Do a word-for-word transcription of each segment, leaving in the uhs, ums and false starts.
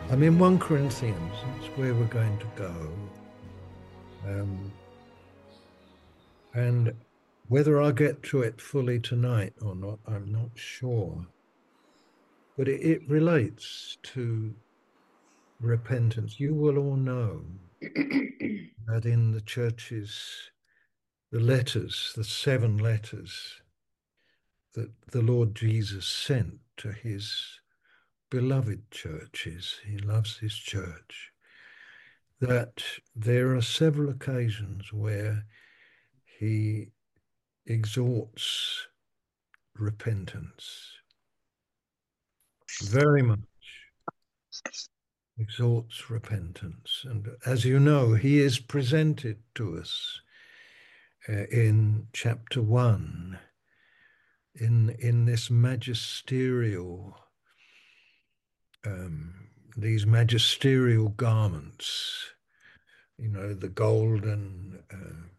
I'm in First Corinthians. That's where we're going to go. Um, and whether I get to it fully tonight or not, I'm not sure. But it, it relates to repentance. You will all know that in the churches, the letters, the seven letters that the Lord Jesus sent to his beloved churches, he loves his church, that there are several occasions where he exhorts repentance, very much exhorts repentance. And as you know, he is presented to us uh, in chapter one, in, in this magisterial, um, these magisterial garments, you know, the golden uh,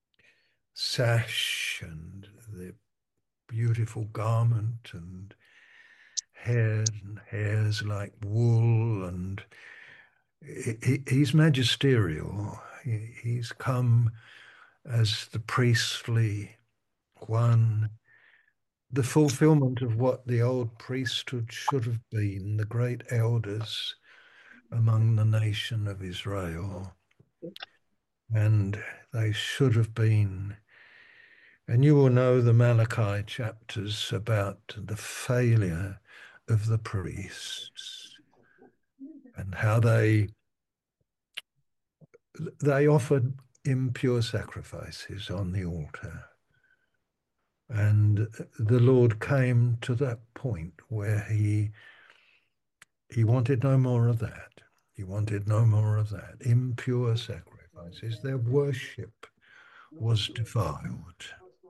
sash and the beautiful garment and hair and hairs like wool, and he, he's magisterial. He, he's come as the priestly one, the fulfillment of what the old priesthood should have been, the great elders among the nation of Israel. And they should have been. And you will know the Malachi chapters about the failure of the priests and how they they offered impure sacrifices on the altar. And the Lord came to that point where he he wanted no more of that. He wanted no more of that. Impure sacrifices. Their worship was defiled.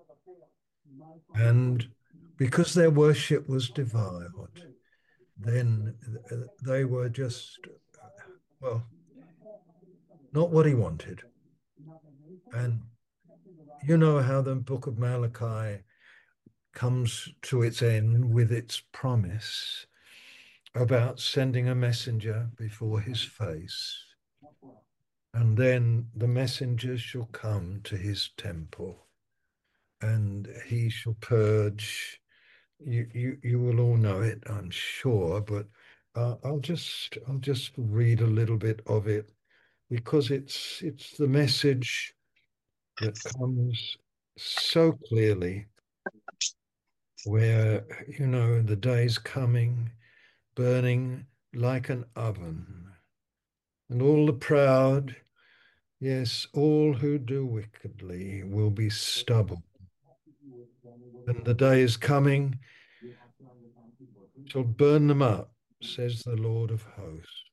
And because their worship was defiled, then they were just, well, not what he wanted. And you know how the book of Malachi comes to its end with its promise about sending a messenger before his face. And then the messenger shall come to his temple and he shall purge. You, you, you will all know it, I'm sure, but uh, I'll just I'll just read a little bit of it because it's it's the message that comes so clearly where, you know, the day's coming, burning like an oven, and all the proud, yes, all who do wickedly will be stubble. And the day is coming, shall burn them up, says the Lord of hosts.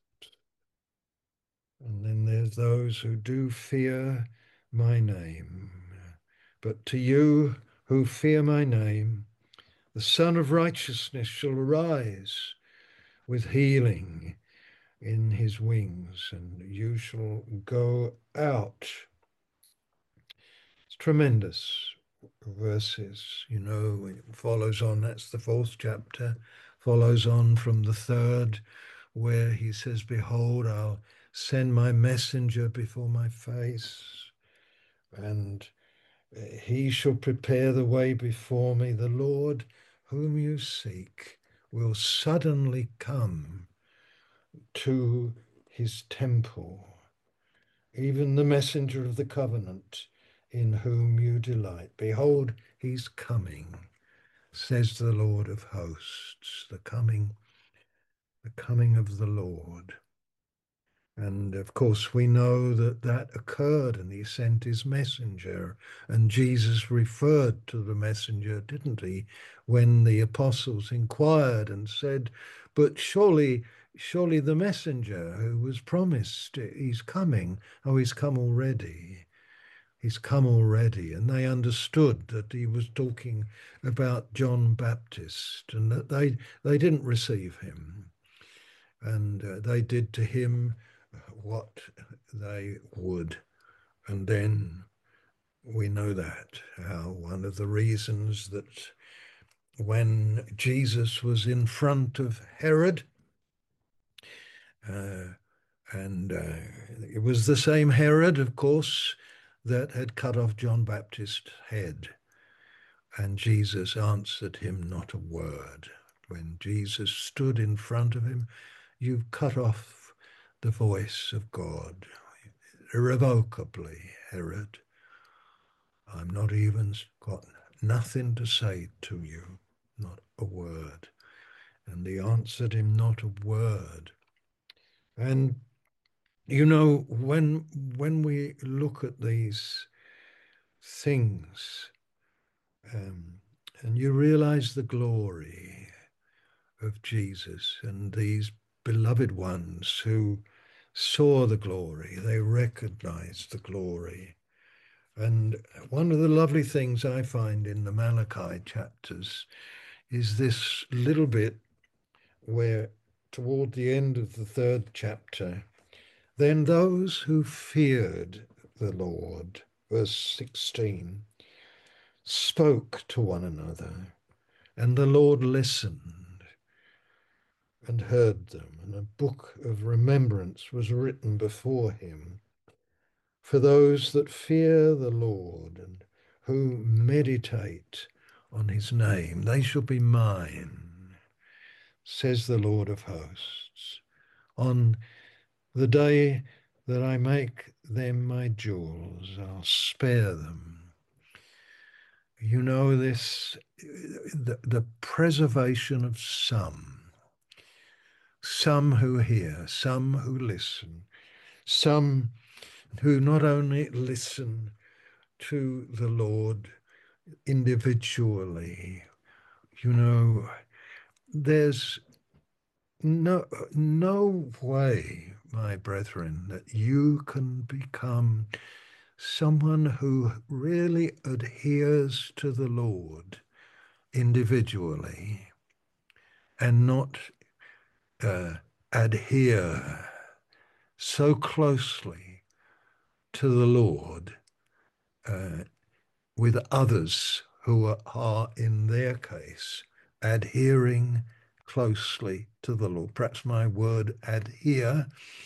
And then there's those who do fear my name. But to you who fear my name, the Son of Righteousness shall arise with healing in his wings, and you shall go out. It's tremendous verses, you know, it follows on. That's the fourth chapter, follows on from the third, where he says, behold, I'll send my messenger before my face, and he shall prepare the way before me. The Lord whom you seek will suddenly come to his temple, even the messenger of the covenant in whom you delight. Behold, he's coming, says the Lord of hosts, the coming, the coming of the Lord. And of course, we know that that occurred and he sent his messenger. And Jesus referred to the messenger, didn't he, when the apostles inquired and said, but surely, surely the messenger who was promised, he's coming. Oh, he's come already. He's come already. And they understood that he was talking about John Baptist and that they, they didn't receive him. And uh, they did to him what they would. And then we know that, how one of the reasons that when Jesus was in front of Herod Uh, and uh, it was the same Herod, of course, that had cut off John Baptist's head. And Jesus answered him not a word. When Jesus stood in front of him, you've cut off the voice of God irrevocably, Herod. I'm not even got nothing to say to you, not a word. And he answered him not a word. And you know, when when we look at these things, um, and you realize the glory of Jesus and these beloved ones who saw the glory, they recognized the glory. And one of the lovely things I find in the Malachi chapters is this little bit where, toward the end of the third chapter, then those who feared the Lord, verse sixteen, spoke to one another, and the Lord listened and heard them, and a book of remembrance was written before him for those that fear the Lord and who meditate on his name. They shall be mine, says the Lord of hosts, on the day that I make them my jewels. I'll spare them. You know, this, the, the preservation of some, some who hear, some who listen, some who not only listen to the Lord individually, you know, there's no, no way, my brethren, that you can become someone who really adheres to the Lord individually and not uh, adhere so closely to the Lord uh, with others who are, are, in their case, adhering closely to the Lord. Perhaps my word adhere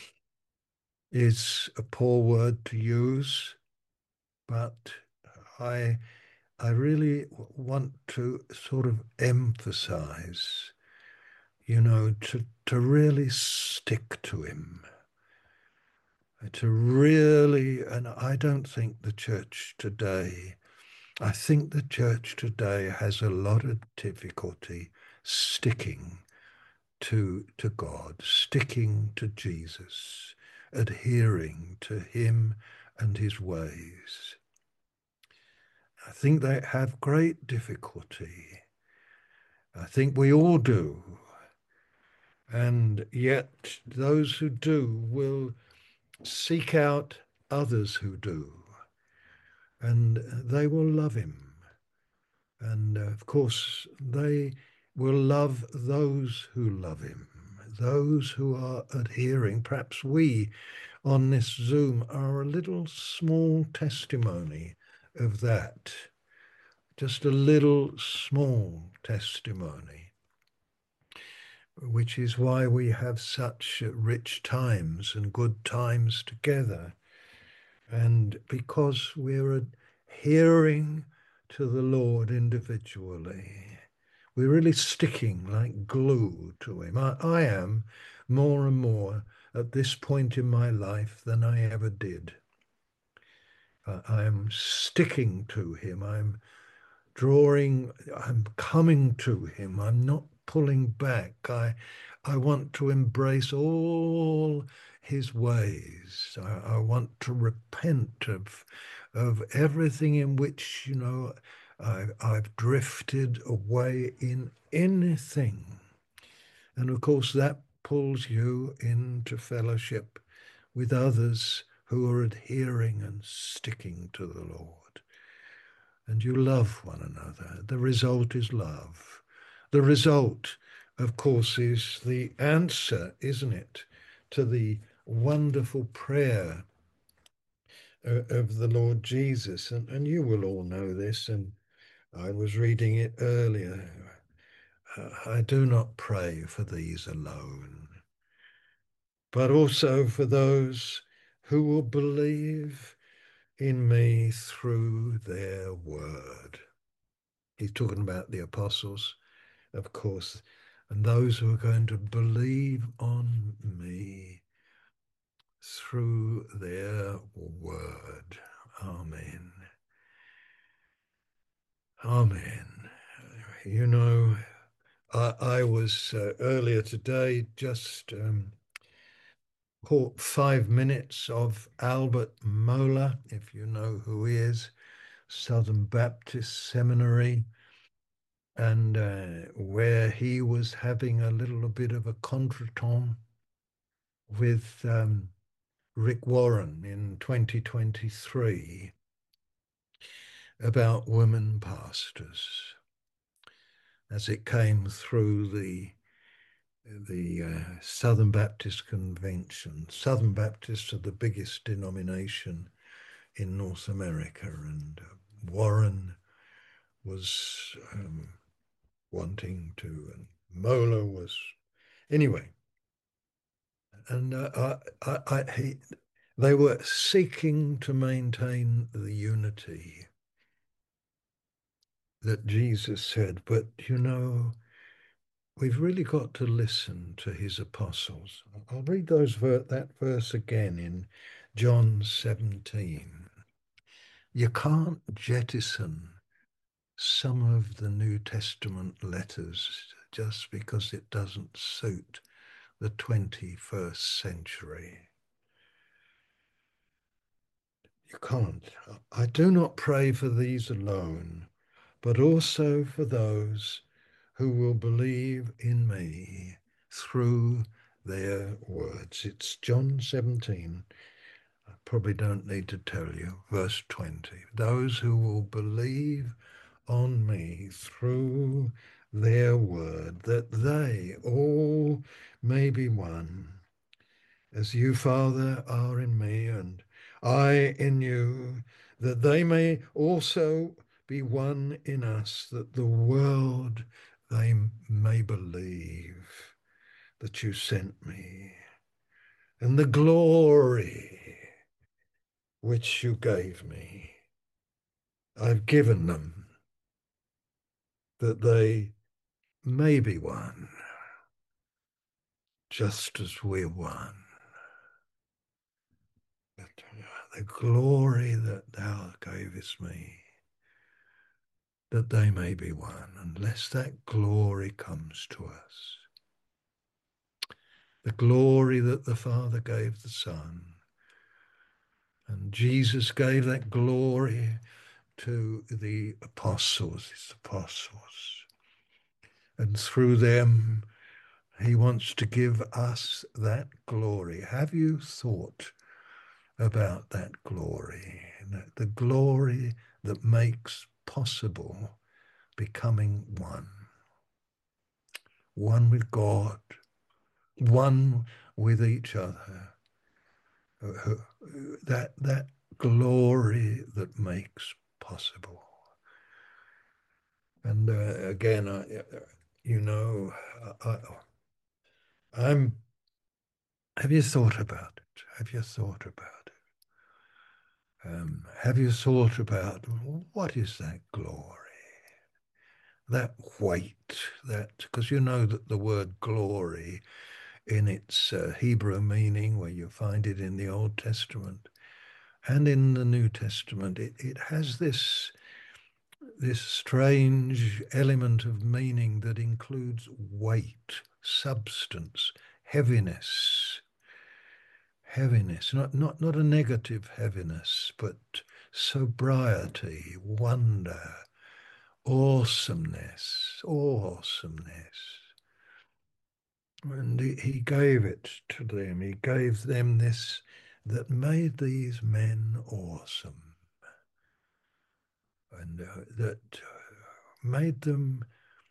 is a poor word to use, but I I really want to sort of emphasize, you know, to, to really stick to him, to really, and I don't think the church today, I think the church today has a lot of difficulty sticking to, to God, sticking to Jesus, adhering to him and his ways. I think they have great difficulty. I think we all do. And yet those who do will seek out others who do, and they will love him. And uh, of course, they will love those who love him, those who are adhering. Perhaps we on this Zoom are a little small testimony of that, just a little small testimony, which is why we have such rich times and good times together. And because we're adhering to the Lord individually, we're really sticking like glue to him. I, I am more and more at this point in my life than I ever did. Uh, I am sticking to him. I'm drawing, I'm coming to him. I'm not pulling back. I, I want to embrace all his ways. I, I want to repent of, of everything in which, you know, I, I've drifted away in anything. And of course, that pulls you into fellowship with others who are adhering and sticking to the Lord. And you love one another. The result is love. The result, of course, is the answer, isn't it, to the wonderful prayer uh, of the Lord Jesus. And, and you will all know this, and I was reading it earlier. Uh, I do not pray for these alone, but also for those who will believe in me through their word. He's talking about the apostles, of course, and those who are going to believe on me through their word. Amen. Amen. You know, I, I was uh, earlier today just um, caught five minutes of Albert Mohler, if you know who he is, Southern Baptist Seminary, and uh, where he was having a little bit of a contretemps with um, Rick Warren in twenty twenty-three about women pastors as it came through the the uh, Southern Baptist Convention. Southern Baptists are the biggest denomination in North America, and uh, Warren was um, wanting to, and Mohler was anyway. And uh, I, I, I, he, they were seeking to maintain the unity that Jesus said, but you know, we've really got to listen to his apostles. I'll read those ver- that verse again in John seventeen. You can't jettison some of the New Testament letters just because it doesn't suit the twenty-first century. You can't. I do not pray for these alone, but also for those who will believe in me through their words. It's John seventeen. I probably don't need to tell you. Verse twenty. Those who will believe on me through their word, that they all may be one, as you, Father, are in me and I in you, that they may also be one in us, that the world they may believe that you sent me, and the glory which you gave me, I've given them, that they may be one, just as we're one. But the glory that thou gavest me, that they may be one, unless that glory comes to us. The glory that the Father gave the Son, and Jesus gave that glory to the apostles, his apostles. And through them, he wants to give us that glory. Have you thought about that glory? The glory that makes possible becoming one. One with God, one with each other. That, that glory that makes possible. And uh, again, I, you know, I, I'm. Have you thought about it? Have you thought about it? Um, have you thought about what is that glory? That weight, that, because you know that the word glory in its uh, Hebrew meaning, where you find it in the Old Testament and in the New Testament, it, it has this this strange element of meaning that includes weight, substance, heaviness, heaviness, not, not, not a negative heaviness, but sobriety, wonder, awesomeness, awesomeness. And he, he gave it to them. He gave them this that made these men awesome, and uh, that uh, made them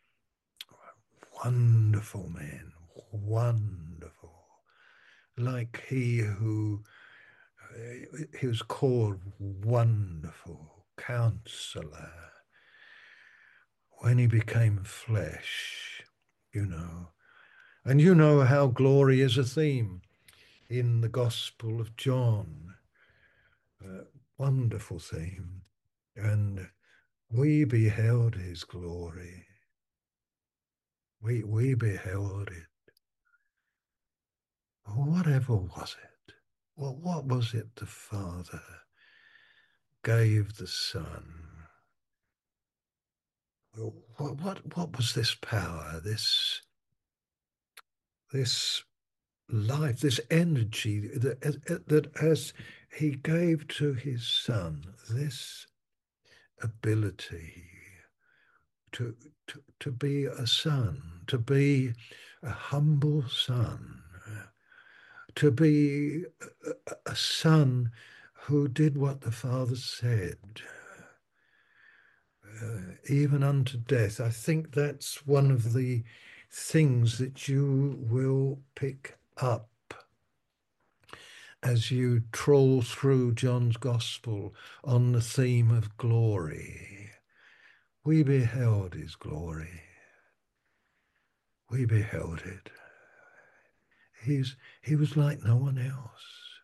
wonderful men, wonderful. Like he who, uh, he was called Wonderful Counselor when he became flesh, you know. And you know how glory is a theme in the Gospel of John. Uh, Wonderful theme. And we beheld his glory. We, we beheld it. Whatever was it? Well, what was it the Father gave the Son? What, what, what was this power, this, this life, this energy that, that as he gave to his Son, this ability to, to, to be a son, to be a humble son, to be a, a son who did what the Father said, uh, even unto death. I think that's one of the things that you will pick up as you troll through John's Gospel on the theme of glory. We beheld his glory. We beheld it. He's, he was like no one else.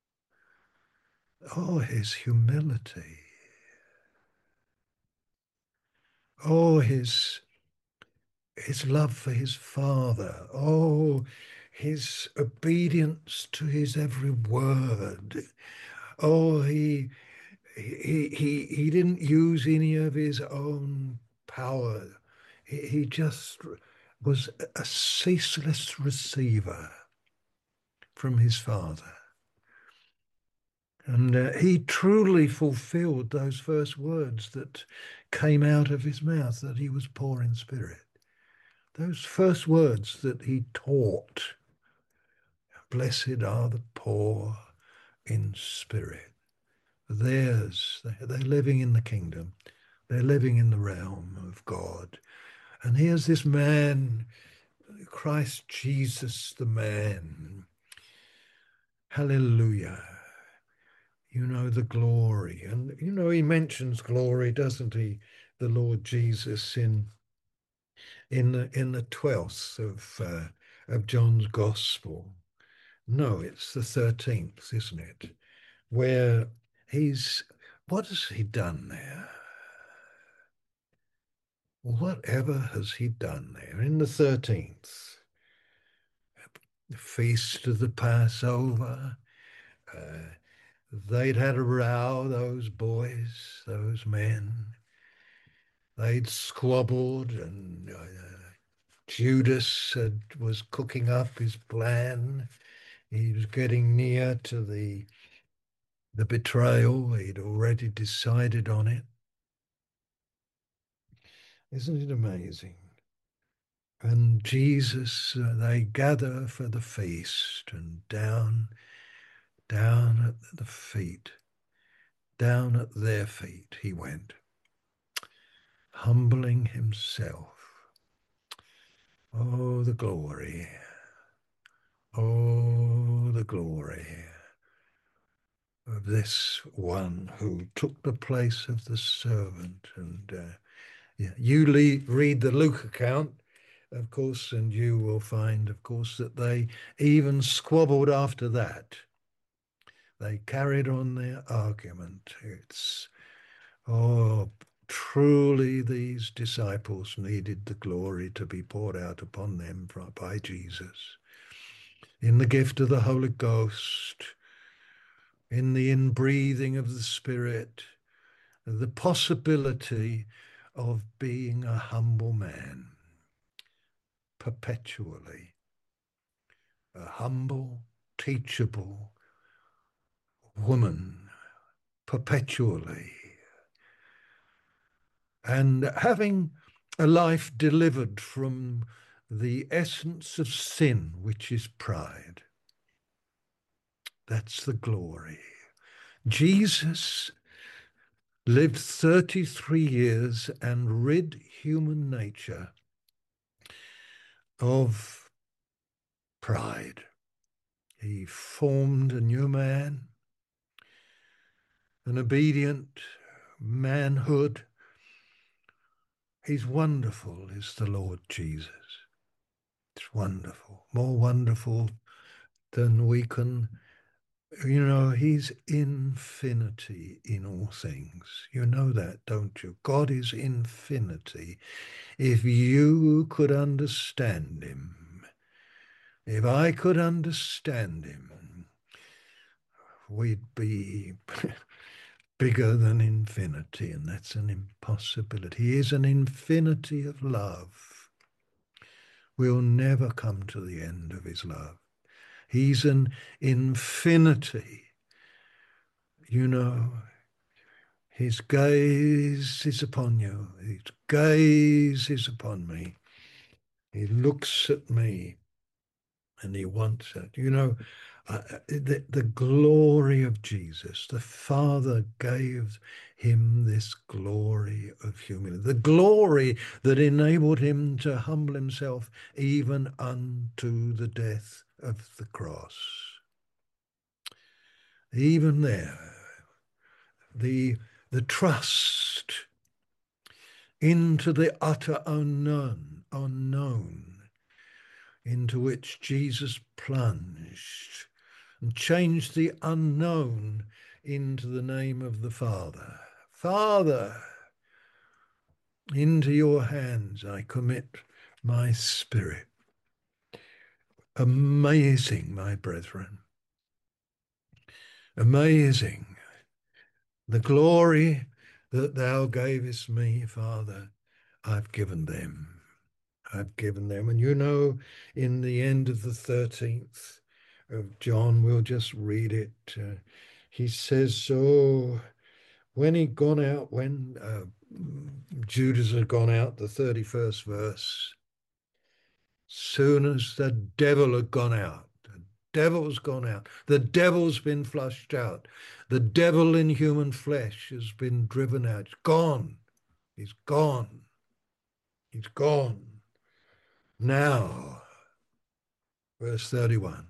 Oh, his humility. Oh, his, his love for his Father. Oh, his obedience to his every word. Oh, he, he, he, he didn't use any of his own power. He, he just was a ceaseless receiver from his Father. And uh, he truly fulfilled those first words that came out of his mouth, that he was poor in spirit. Those first words that he taught, blessed are the poor in spirit. Theirs, they're living in the kingdom. They're living in the realm of God. And here's this man, Christ Jesus, the man. Hallelujah. You know, the glory. And, you know, he mentions glory, doesn't he? The Lord Jesus in in the in the twelfth of uh, of John's Gospel. No, it's the thirteenth, isn't it? Where he's, what has he done there? Whatever has he done there? In the thirteenth, the feast of the Passover, uh, they'd had a row, those boys, those men. They'd squabbled, and uh, Judas had, was cooking up his plan. He was getting near to the the betrayal. He'd already decided on it. Isn't it amazing? And Jesus, uh, they gather for the feast, and down, down at the feet, down at their feet he went, humbling himself. Oh, the glory. Oh, the glory of this one who took the place of the servant. And uh, yeah, you le- read the Luke account, of course, and you will find, of course, that they even squabbled after that. They carried on their argument. It's, oh, truly these disciples needed the glory to be poured out upon them by Jesus in the gift of the Holy Ghost, in the inbreathing of the Spirit, the possibility of being a humble man perpetually, a humble, teachable woman perpetually, and having a life delivered from the essence of sin, which is pride. That's the glory. Jesus lived thirty-three years and rid human nature of pride. He formed a new man, an obedient manhood. He's wonderful, is the Lord Jesus. It's wonderful, more wonderful then we can, you know, he's infinity in all things. You know that, don't you? God is infinity. If you could understand him, if I could understand him, we'd be bigger than infinity, and that's an impossibility. He is an infinity of love. We'll never come to the end of his love. He's an infinity. You know, his gaze is upon you. His gaze is upon me. He looks at me and he wants it. You know, uh, the, the glory of Jesus, the Father gave him this glory of humility, the glory that enabled him to humble himself even unto the death of the cross. Even there, the, the trust into the utter unknown, unknown, into which Jesus plunged and changed the unknown into the name of the Father. Father, into your hands I commit my spirit. Amazing, my brethren. Amazing. The glory that thou gavest me, Father, I've given them. I've given them. And you know, in the end of the thirteenth of John, we'll just read it. Uh, he says, so when he'd gone out, when uh, Judas had gone out, the thirty-first verse, soon as the devil had gone out, the devil's gone out, the devil's been flushed out, the devil in human flesh has been driven out. It's gone. He's gone. He's gone. Now, verse thirty-one,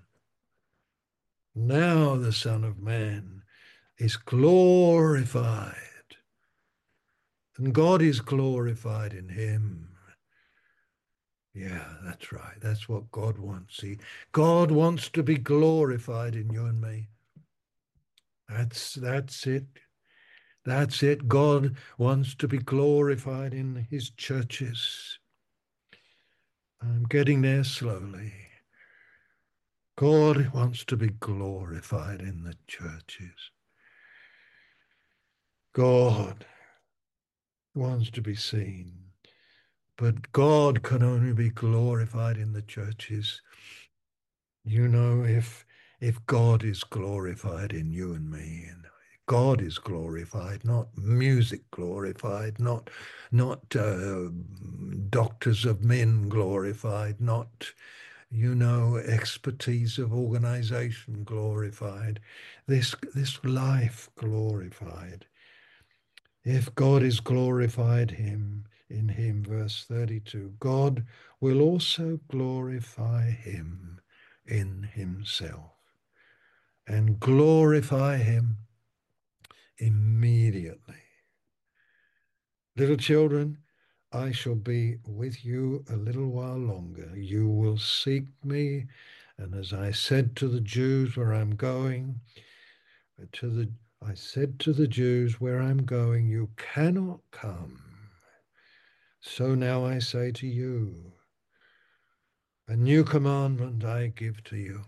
now the Son of Man is glorified, and God is glorified in him. Yeah, that's right. That's what God wants. He, God wants to be glorified in you and me. That's that's it. That's it. God wants to be glorified in his churches. I'm getting there slowly. God wants to be glorified in the churches. God wants to be seen. But God can only be glorified in the churches. You know, if if God is glorified in you and me, and God is glorified, not music glorified, not not uh, doctors of men glorified, not, you know, expertise of organization glorified, this this life glorified. If God is glorified him in him, verse thirty-two, God will also glorify him in himself and glorify him immediately. Little children, I shall be with you a little while longer. You will seek me, and as I said to the Jews where I'm going, to the I said to the Jews where I'm going, you cannot come. So now I say to you, a new commandment I give to you,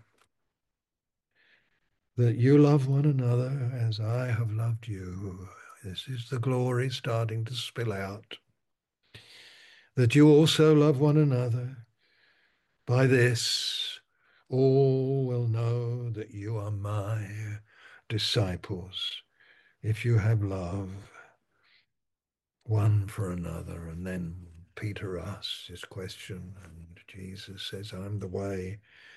that you love one another as I have loved you. This is the glory starting to spill out. That you also love one another. By this, all will know that you are my disciples, if you have love one for another. And then Peter asks his question, and Jesus says, I'm the way.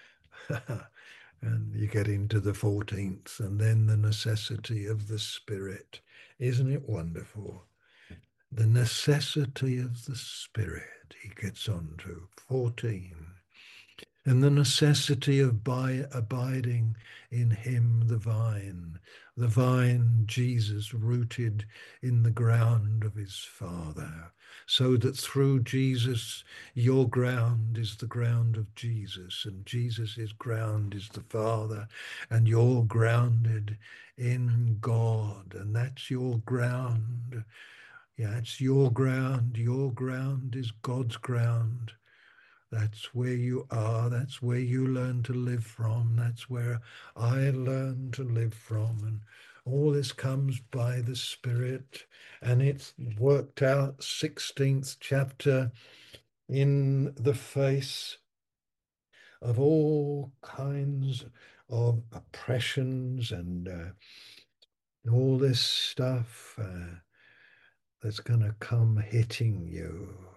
And you get into the fourteenth, and then the necessity of the Spirit. Isn't it wonderful? The necessity of the Spirit, he gets on to fourteen. and the necessity of by abiding in him, the vine, the vine, Jesus, rooted in the ground of his Father, so that through Jesus, your ground is the ground of Jesus, and Jesus' ground is the Father, and you're grounded in God, and that's your ground. Yeah, it's your ground. Your ground is God's ground. That's where you are. That's where you learn to live from. That's where I learn to live from. And all this comes by the Spirit. And it's worked out, sixteenth chapter, in the face of all kinds of oppressions and uh, all this stuff uh, that's going to come hitting you.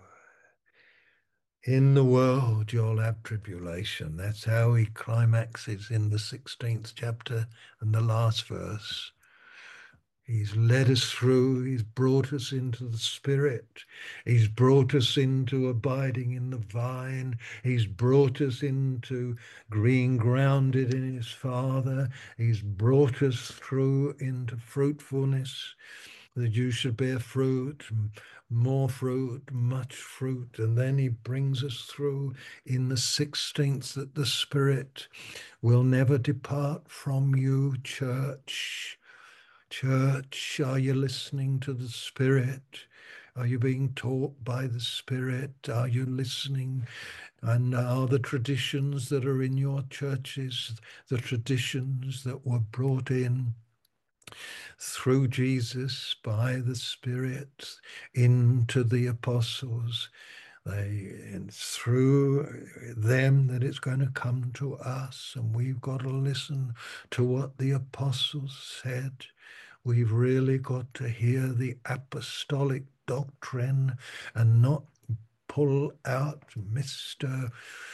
In the world you'll have tribulation. That's how he climaxes in the sixteenth chapter and the last verse. He's led us through, he's brought us into the Spirit, he's brought us into abiding in the vine, he's brought us into being grounded in his Father, he's brought us through into fruitfulness, that you should bear fruit, more fruit, much fruit. And then he brings us through in the sixteenth that the Spirit will never depart from you, church. Church, are you listening to the Spirit? Are you being taught by the Spirit? Are you listening? And are the traditions that are in your churches the traditions that were brought in through Jesus by the Spirit into the apostles? They, it's through them that it's going to come to us, and we've got to listen to what the apostles said. We've really got to hear the apostolic doctrine and not pull out Mister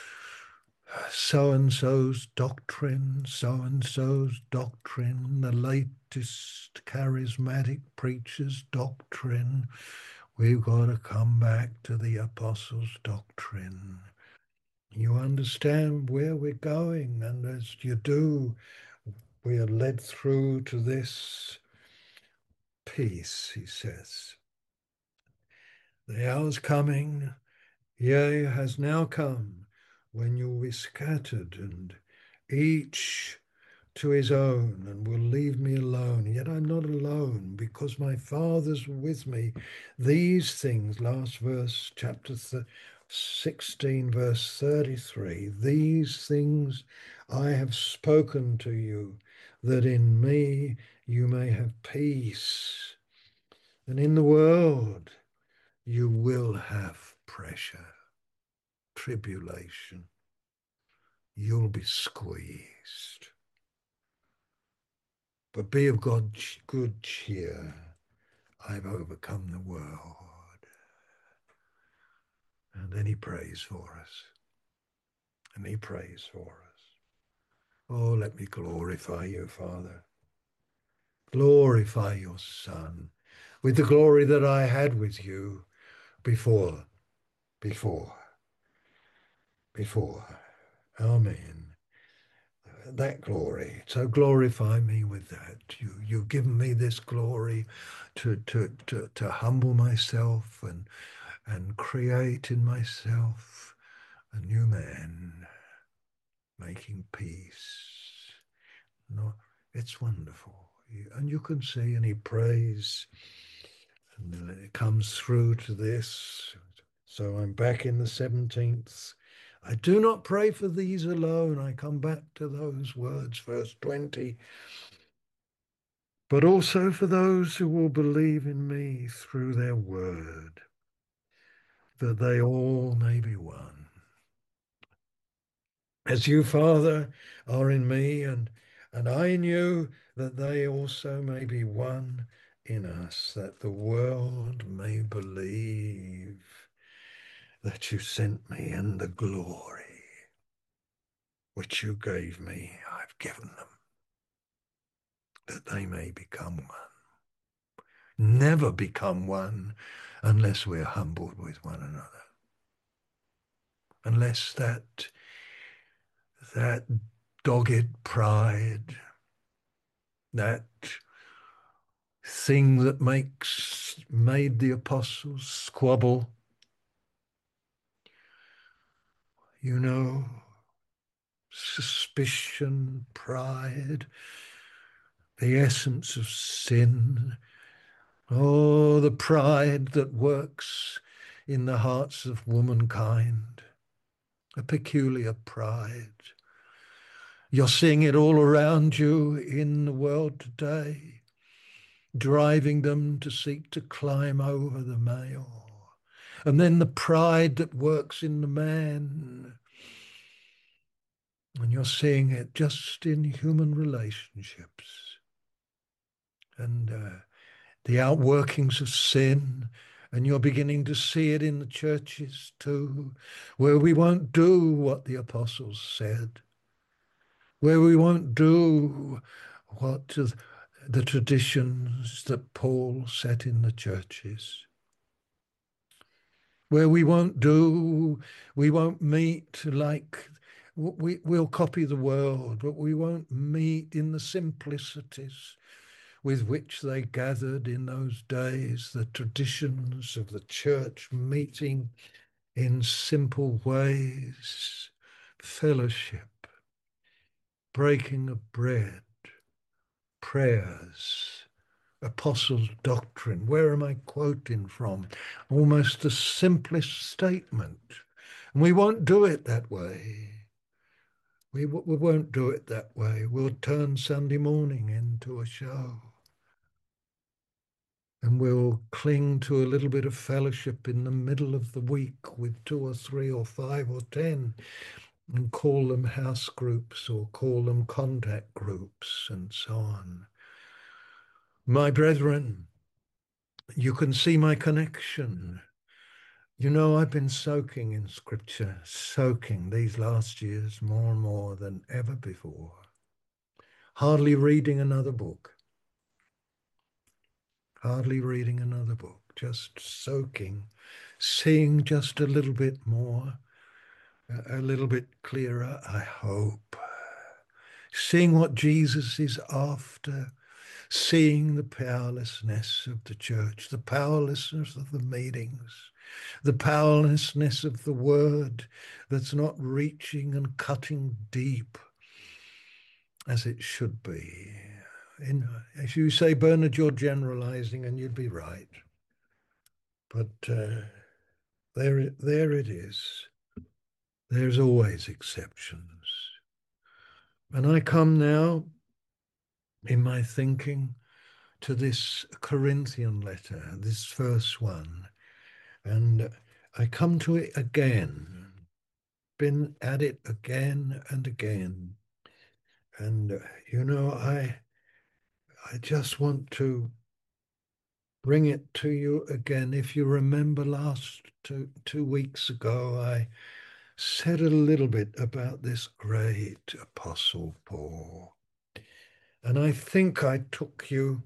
so-and-so's doctrine, so-and-so's doctrine, the latest charismatic preacher's doctrine. We've got to come back to the apostles' doctrine. You understand where we're going, and as you do, we are led through to this peace, he says. The hour's coming, yea, has now come, when you'll be scattered, and each to his own, and will leave me alone. Yet I'm not alone, because my Father's with me. These things, last verse, chapter sixteen, verse thirty-three, these things I have spoken to you, that in me you may have peace. And in the world you will have pressure, tribulation. You'll be squeezed. But be of God good cheer. I've overcome the world. And then he prays for us. And he prays for us. Oh, let me glorify you, Father. Glorify your Son with the glory that I had with you before, before, before. Amen. That glory. So glorify me with that. You, you've given me this glory to, to, to, to humble myself and, and create in myself a new man, making peace. No, it's wonderful. And you can see, and he prays, and it comes through to this. So I'm back in the seventeenth. I do not pray for these alone. I come back to those words, verse twenty. But also for those who will believe in me through their word, that they all may be one. As you, Father, are in me, and, and I in you, that they also may be one in us, that the world may believe that you sent me, and the glory which you gave me, I've given them, that they may become one. Never become one unless we're humbled with one another. Unless that that dogged pride, that thing that makes made the apostles squabble, you know, suspicion, pride, the essence of sin. Oh, the pride that works in the hearts of womankind, a peculiar pride. You're seeing it all around you in the world today, driving them to seek to climb over the male. And then the pride that works in the man. And you're seeing it just in human relationships. And uh, the outworkings of sin. And you're beginning to see it in the churches too, where we won't do what the apostles said, where we won't do what the traditions that Paul set in the churches, where we won't do, we won't meet like, we, we'll copy the world, but we won't meet in the simplicities with which they gathered in those days, the traditions of the church meeting in simple ways, fellowship, breaking of bread, prayers, apostles' doctrine. Where am I quoting from? Almost the simplest statement. And we won't do it that way. We, we won't do it that way. We'll turn Sunday morning into a show. And we'll cling to a little bit of fellowship in the middle of the week with two or three or five or ten and call them house groups or call them contact groups and so on. My brethren, you can see my connection. You know, I've been soaking in scripture, soaking these last years more and more than ever before. Hardly reading another book. Hardly reading another book. Just soaking, seeing just a little bit more, a little bit clearer, I hope. Seeing what Jesus is after, seeing the powerlessness of the church, the powerlessness of the meetings, the powerlessness of the word that's not reaching and cutting deep as it should be. In, as you say, Bernard, you're generalizing, and you'd be right. But uh, there, there it is. There's always exceptions. And I come now in my thinking to this Corinthian letter, this first one, and I come to it again, been at it again and again. And, uh, you know, I, I just want to bring it to you again. If you remember last two, two weeks ago, I said a little bit about this great apostle Paul. And I think I took you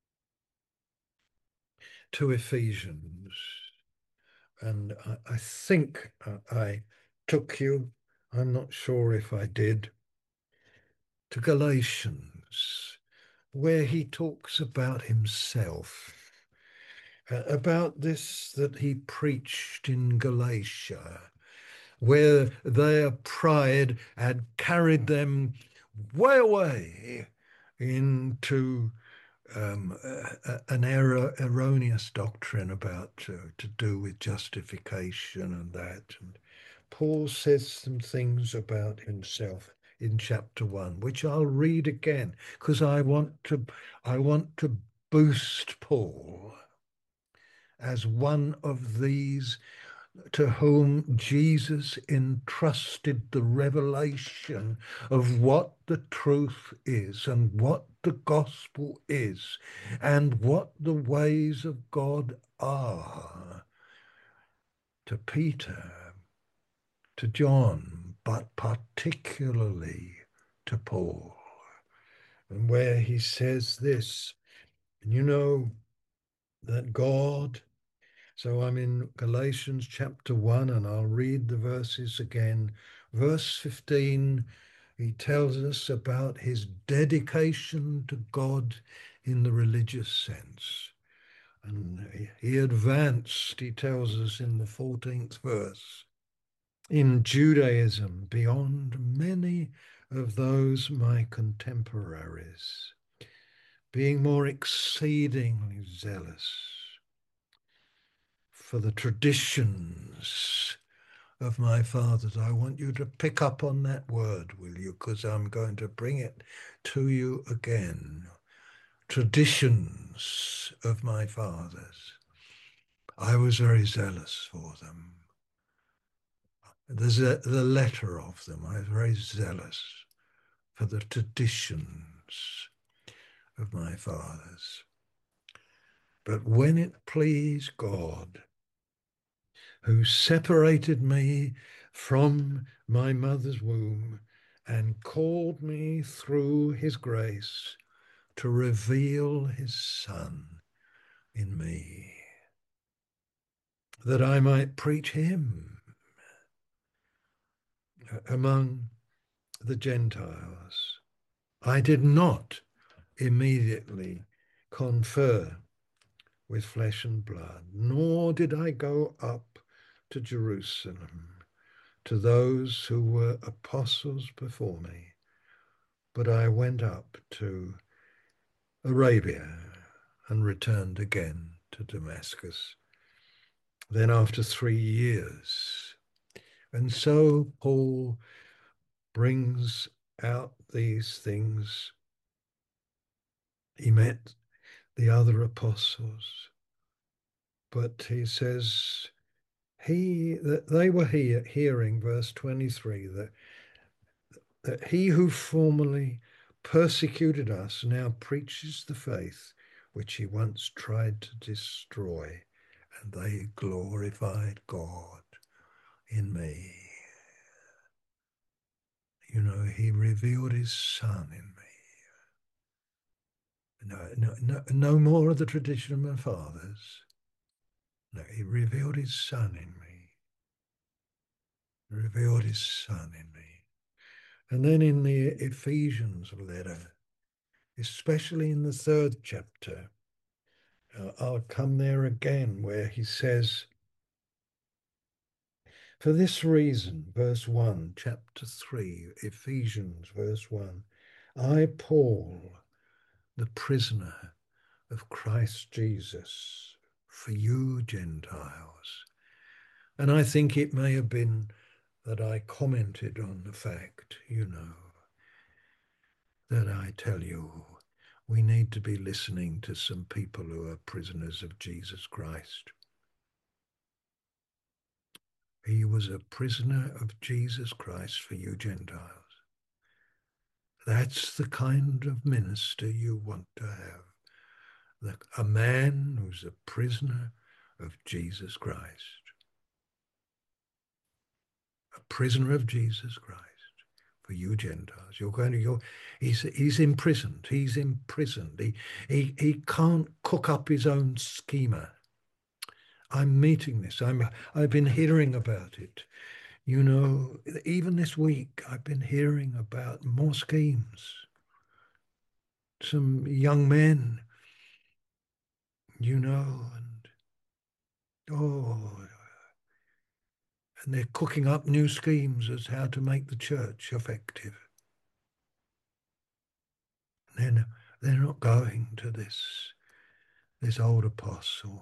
to Ephesians. And I, I think I took you, I'm not sure if I did, to Galatians, where he talks about himself, uh, about this that he preached in Galatia, where their pride had carried them way away into um, uh, an error, erroneous doctrine about uh, to do with justification and that. And Paul says some things about himself in chapter one, which I'll read again because I want to, I want to boost Paul as one of these to whom Jesus entrusted the revelation of what the truth is and what the gospel is and what the ways of God are. To Peter, to John, but particularly to Paul. And where he says this, and you know that God So I'm in Galatians chapter one, and I'll read the verses again. Verse fifteen, he tells us about his dedication to God in the religious sense. And he advanced, he tells us in the fourteenth verse, in Judaism beyond many of those my contemporaries, being more exceedingly zealous for the traditions of my fathers. I want you to pick up on that word, will you? Because I'm going to bring it to you again. Traditions of my fathers. I was very zealous for them. There's a, the letter of them. I was very zealous for the traditions of my fathers. But when it pleased God, who separated me from my mother's womb and called me through his grace to reveal his Son in me, that I might preach him among the Gentiles. I did not immediately confer with flesh and blood, nor did I go up to Jerusalem to those who were apostles before me, but I went up to Arabia and returned again to Damascus. Then after three years, and so Paul brings out these things. He met the other apostles, but he says he that they were here hearing, verse twenty-three, that that he who formerly persecuted us now preaches the faith which he once tried to destroy, and they glorified God in me. You know, he revealed his Son in me. No, no, no, no more of the tradition of my fathers. No, he revealed his Son in me. He revealed his Son in me. And then in the Ephesians letter, especially in the third chapter, uh, I'll come there again where he says, for this reason, verse one, chapter three, Ephesians, verse one, I, Paul, the prisoner of Christ Jesus, for you Gentiles. And I think it may have been that I commented on the fact, you know, that I tell you, we need to be listening to some people who are prisoners of Jesus Christ. He was a prisoner of Jesus Christ for you Gentiles. That's the kind of minister you want to have. The, a man who's a prisoner of Jesus Christ. A prisoner of Jesus Christ for you Gentiles. You're going to go, he's, he's imprisoned. He's imprisoned. He, he, he can't cook up his own schema. I'm meeting this. I'm, I've been hearing about it. You know, even this week, I've been hearing about more schemes. Some young men, you know, and oh, and they're cooking up new schemes as how to make the church effective. They're, they're not going to this, this old apostle.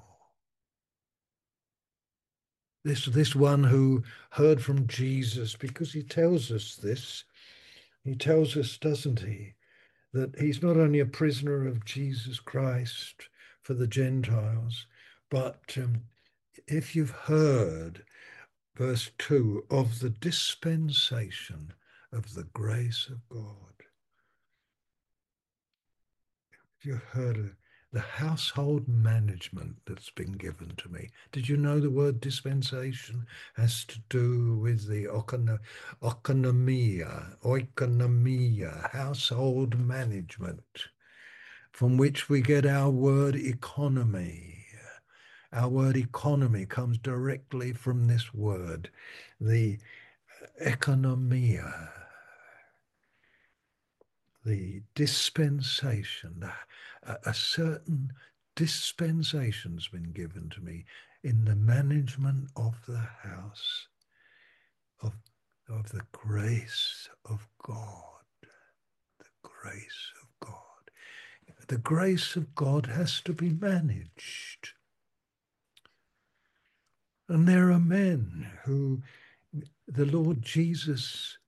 This, this one who heard from Jesus, because he tells us this. He tells us, doesn't he, that he's not only a prisoner of Jesus Christ for the Gentiles, but um, if you've heard, verse two, of the dispensation of the grace of God, if you've heard of the household management that's been given to me. Did you know the word dispensation has to do with the oikonomia, oikonomia, household management, from which we get our word economy. Our word economy comes directly from this word, the economia, the dispensation, a, a certain dispensation's been given to me in the management of the house of, of the grace of God, the grace of God. The grace of God has to be managed. And there are men who the Lord Jesus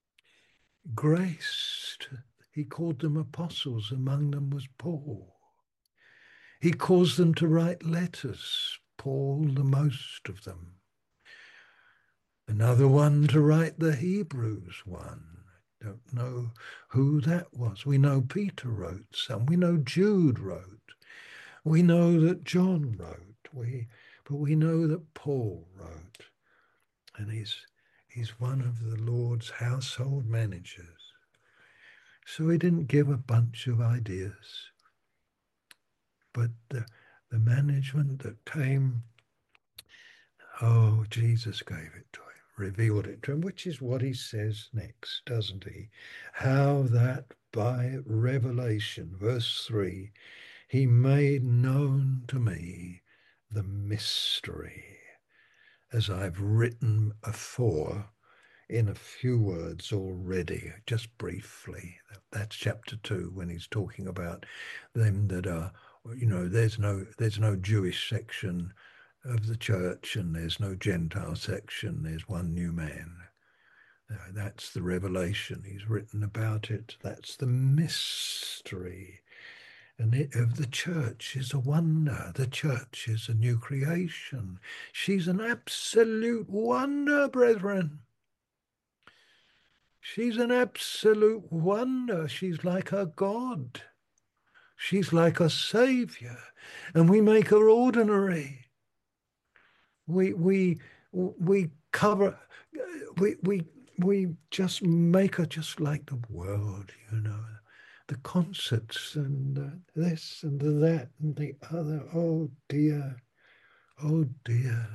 graced. He called them apostles. Among them was Paul. He caused them to write letters, Paul the most of them. Another one to write the Hebrews one. Don't know who that was. We know Peter wrote some. We know Jude wrote. We know that John wrote. We, but we know that Paul wrote. And he's, he's one of the Lord's household managers. So he didn't give a bunch of ideas. But the, the management that came, oh, Jesus gave it to him, revealed it to him, which is what he says next, doesn't he? How that by revelation, verse three, he made known to me the mystery, as I've written afore in a few words already, just briefly. That's chapter two, when he's talking about them that are, you know, there's no there's no Jewish section of the church and there's no Gentile section. There's one new man. Uh, that's the revelation. He's written about it. That's the mystery. And it, of the church is a wonder. The church is a new creation. She's an absolute wonder, brethren. She's an absolute wonder. She's like her God. She's like a Savior. And we make her ordinary. We we we cover we we we just make her just like the world, you know. The concerts and uh, this and the that and the other. Oh dear. Oh dear.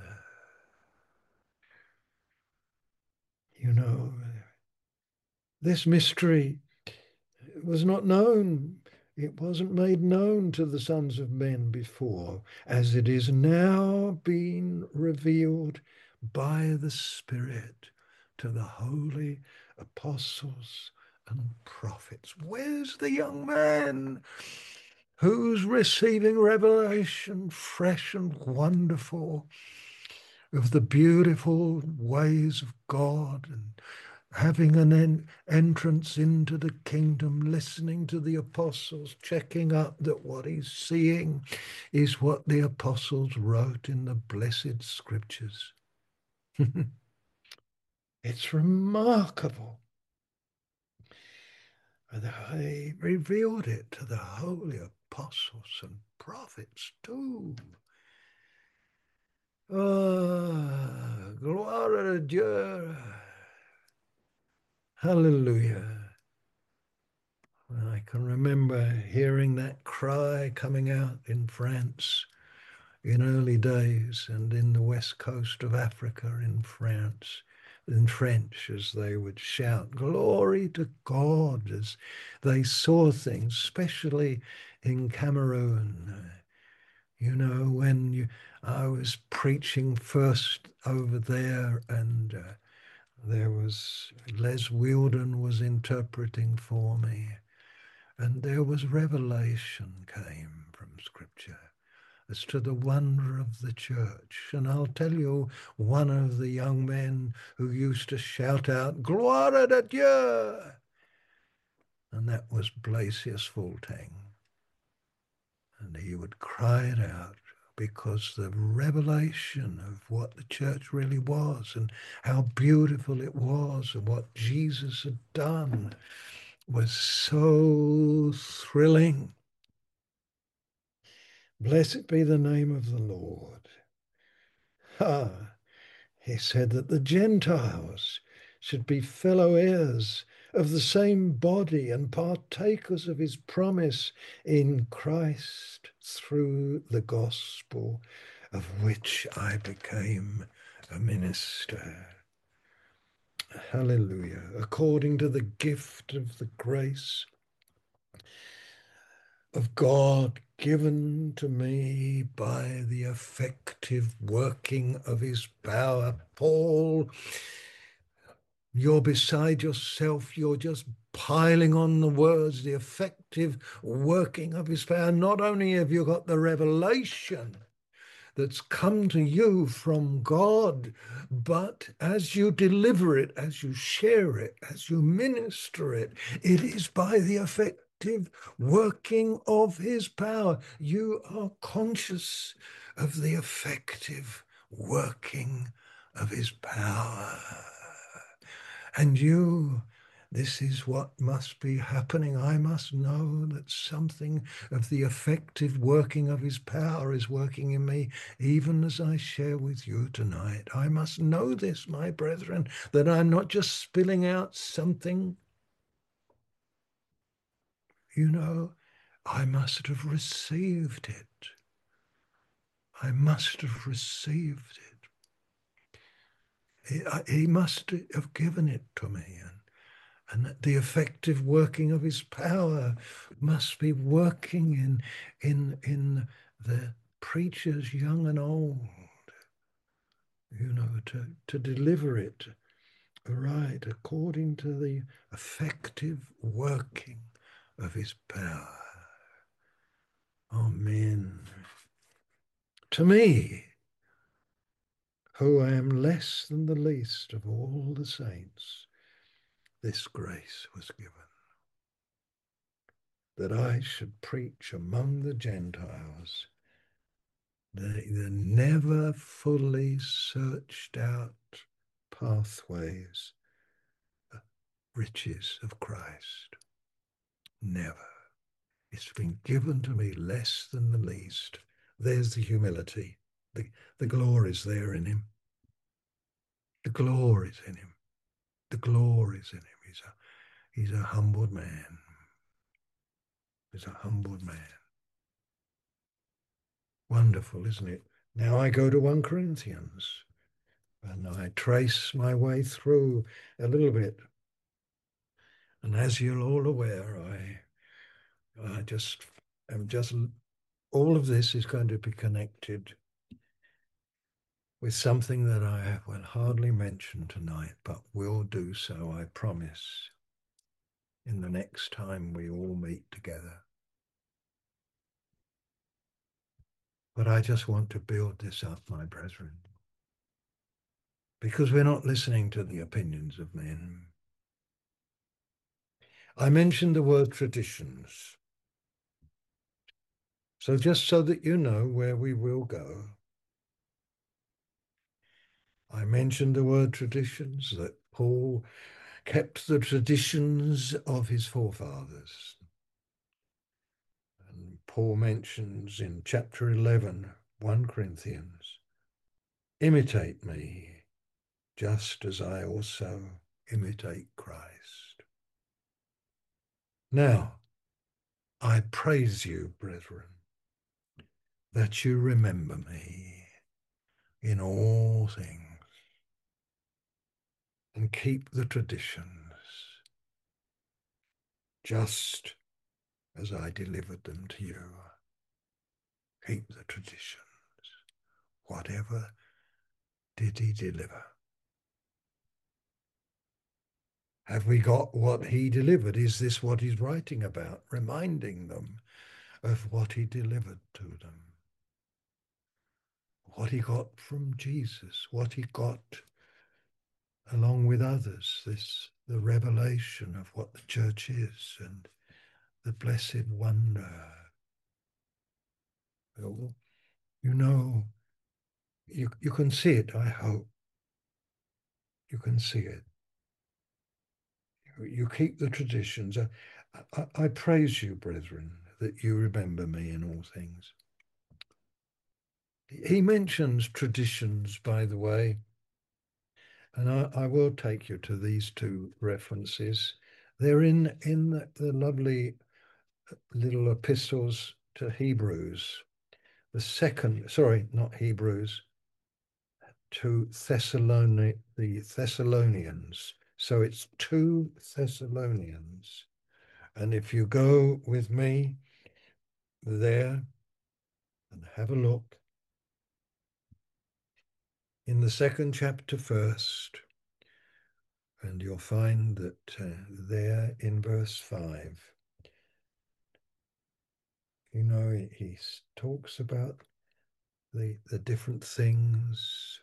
You know, this mystery was not known. It wasn't made known to the sons of men before, as it is now being revealed by the Spirit to the holy apostles and prophets. Where's the young man who's receiving revelation fresh and wonderful of the beautiful ways of God and having an en- entrance into the kingdom, listening to the apostles, checking up that what he's seeing is what the apostles wrote in the blessed scriptures. It's remarkable. They revealed it to the holy apostles and prophets too. Ah, gloire à Dieu. Hallelujah. I can remember hearing that cry coming out in France in early days and in the west coast of Africa in France, in French, as they would shout, glory to God, as they saw things, especially in Cameroon. You know, when you, I was preaching first over there and uh, there was, Les Wielden was interpreting for me. And there was revelation came from Scripture as to the wonder of the church. And I'll tell you, one of the young men who used to shout out, Gloire à Dieu! And that was Blasius Fultang. And he would cry it out because the revelation of what the church really was and how beautiful it was and what Jesus had done was so thrilling. Blessed be the name of the Lord. Ah, he said that the Gentiles should be fellow heirs of the same body and partakers of his promise in Christ through the gospel. of which I became a minister. Hallelujah. According to the gift of the grace of God given to me by the effective working of his power. Paul, you're beside yourself. You're just piling on the words, the effective working of his power. Not only have you got the revelation that's come to you from God, but as you deliver it, as you share it, as you minister it, it is by the effective working of his power. You are conscious of the effective working of his power. And you, this is what must be happening. I must know that something of the effective working of his power is working in me, even as I share with you tonight. I must know this, my brethren, that I'm not just spilling out something. You know, I must have received it. I must have received it. He, he must have given it to me. And And that the effective working of his power must be working in, in, in the preachers, young and old, you know, to, to deliver it right according to the effective working of his power. Amen. To me, who I am less than the least of all the saints, this grace was given, that I should preach among the Gentiles the, the never fully searched out pathways, riches of Christ. Never. It's been given to me less than the least. There's the humility. The, the glory's there in him. The glory's in him. The glory's in him. He's a, he's a humbled man. He's a humbled man. Wonderful, isn't it? Now I go to First Corinthians and I trace my way through a little bit. And as you're all aware, I, I just am just, all of this is going to be connected with something that I will hardly mention tonight, but will do so, I promise, in the next time we all meet together. But I just want to build this up, my brethren, because we're not listening to the opinions of men. I mentioned the word traditions. So just so that you know where we will go, I mentioned the word traditions, that Paul kept the traditions of his forefathers. And Paul mentions in chapter eleven, First Corinthians, imitate me, just as I also imitate Christ. Now, I praise you, brethren, that you remember me in all things and keep the traditions, just as I delivered them to you. Keep the traditions. Whatever did he deliver? Have we got what he delivered? Is this what he's writing about? Reminding them of what he delivered to them. What he got from Jesus, what he got along with others, this the revelation of what the church is and the blessed wonder. You know, you, you can see it, I hope. You can see it. You, you keep the traditions. I, I, I praise you, brethren, that you remember me in all things. He mentions traditions, by the way, and I, I will take you to these two references. They're in, in the, the lovely little epistles to Hebrews. the second, sorry, not Hebrews, to Thessalonian, the Thessalonians. So it's two Thessalonians. And if you go with me there and have a look in the second chapter first, and you'll find that uh, there in verse five, you know, he, he talks about the, the different things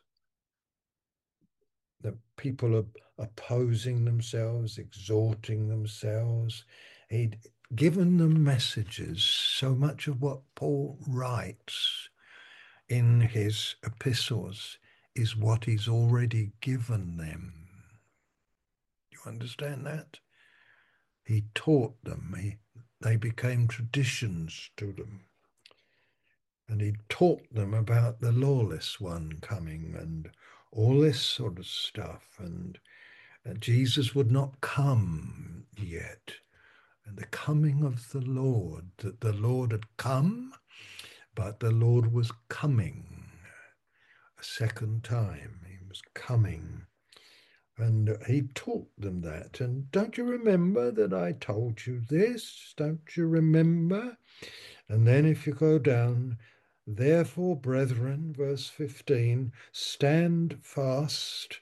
that people are opposing themselves, exhorting themselves. He'd given them messages. So much of what Paul writes in his epistles is what he's already given them. You understand that? He taught them. He, they became traditions to them. And he taught them about the lawless one coming and all this sort of stuff. And uh, Jesus would not come yet. And the coming of the Lord, that the Lord had come, but the Lord was coming a second time. He was coming. And he taught them that. And don't you remember that I told you this? Don't you remember? And then if you go down, therefore, brethren, verse fifteen, stand fast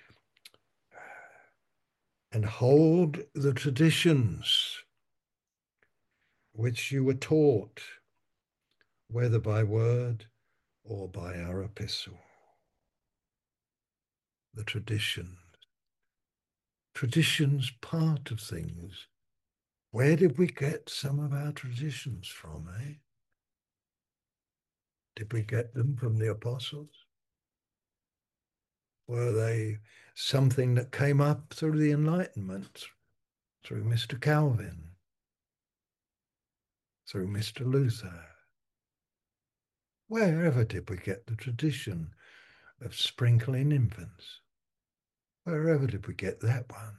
and hold the traditions which you were taught, whether by word or by our epistle. The tradition. Tradition's part of things. Where did we get some of our traditions from, eh? Did we get them from the apostles? Were they something that came up through the Enlightenment, through Mister Calvin, through Mister Luther? Wherever did we get the tradition of sprinkling infants? Wherever did we get that one?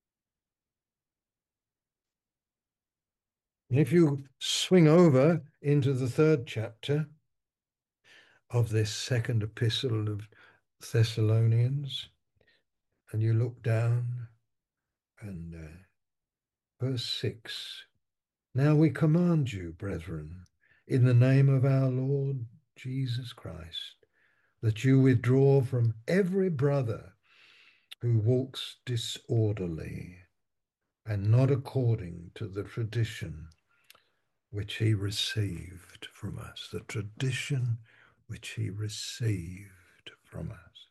If you swing over into the third chapter of this second epistle of Thessalonians, and you look down and uh, verse six, now we command you, brethren, in the name of our Lord Jesus Christ, that you withdraw from every brother who walks disorderly and not according to the tradition which he received from us, the tradition which he received from us.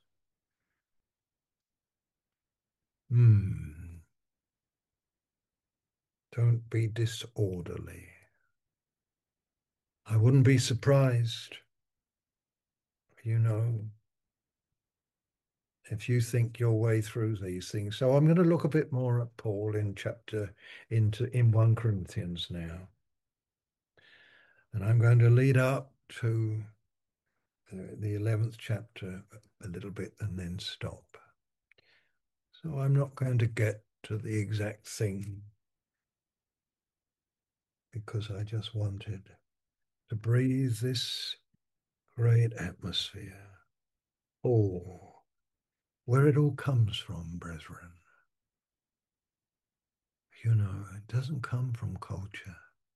Hmm. Don't be disorderly. I wouldn't be surprised, you know, if you think your way through these things. So I'm going to look a bit more at Paul in chapter into in First Corinthians now. And I'm going to lead up to uh, the eleventh chapter a little bit and then stop. So I'm not going to get to the exact thing because I just wanted to breathe this great atmosphere. Oh, where it all comes from, brethren. You know, it doesn't come from culture.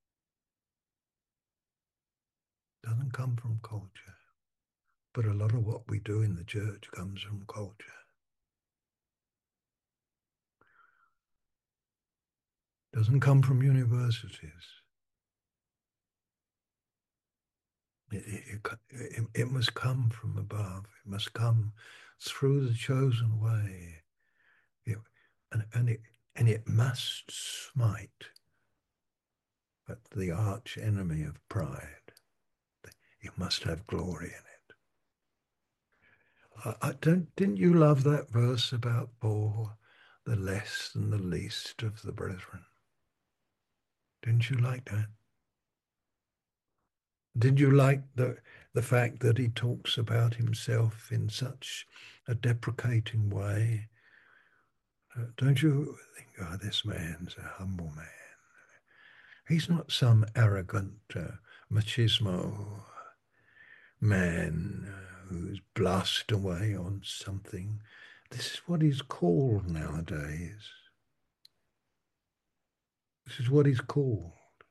It doesn't come from culture. But a lot of what we do in the church comes from culture. It doesn't come from universities. It, it, it, it must come from above. It must come through the chosen way. It, and, and, it, and it must smite at the arch enemy of pride. It must have glory in it. I, I don't, didn't you love that verse about Paul, the less than the least of the brethren? Didn't you like that? Did you like the the fact that he talks about himself in such a deprecating way? Uh, don't you think, oh, this man's a humble man? He's not some arrogant uh, machismo. man uh, who's blushed away on something. This is what he's called nowadays. This is what he's called.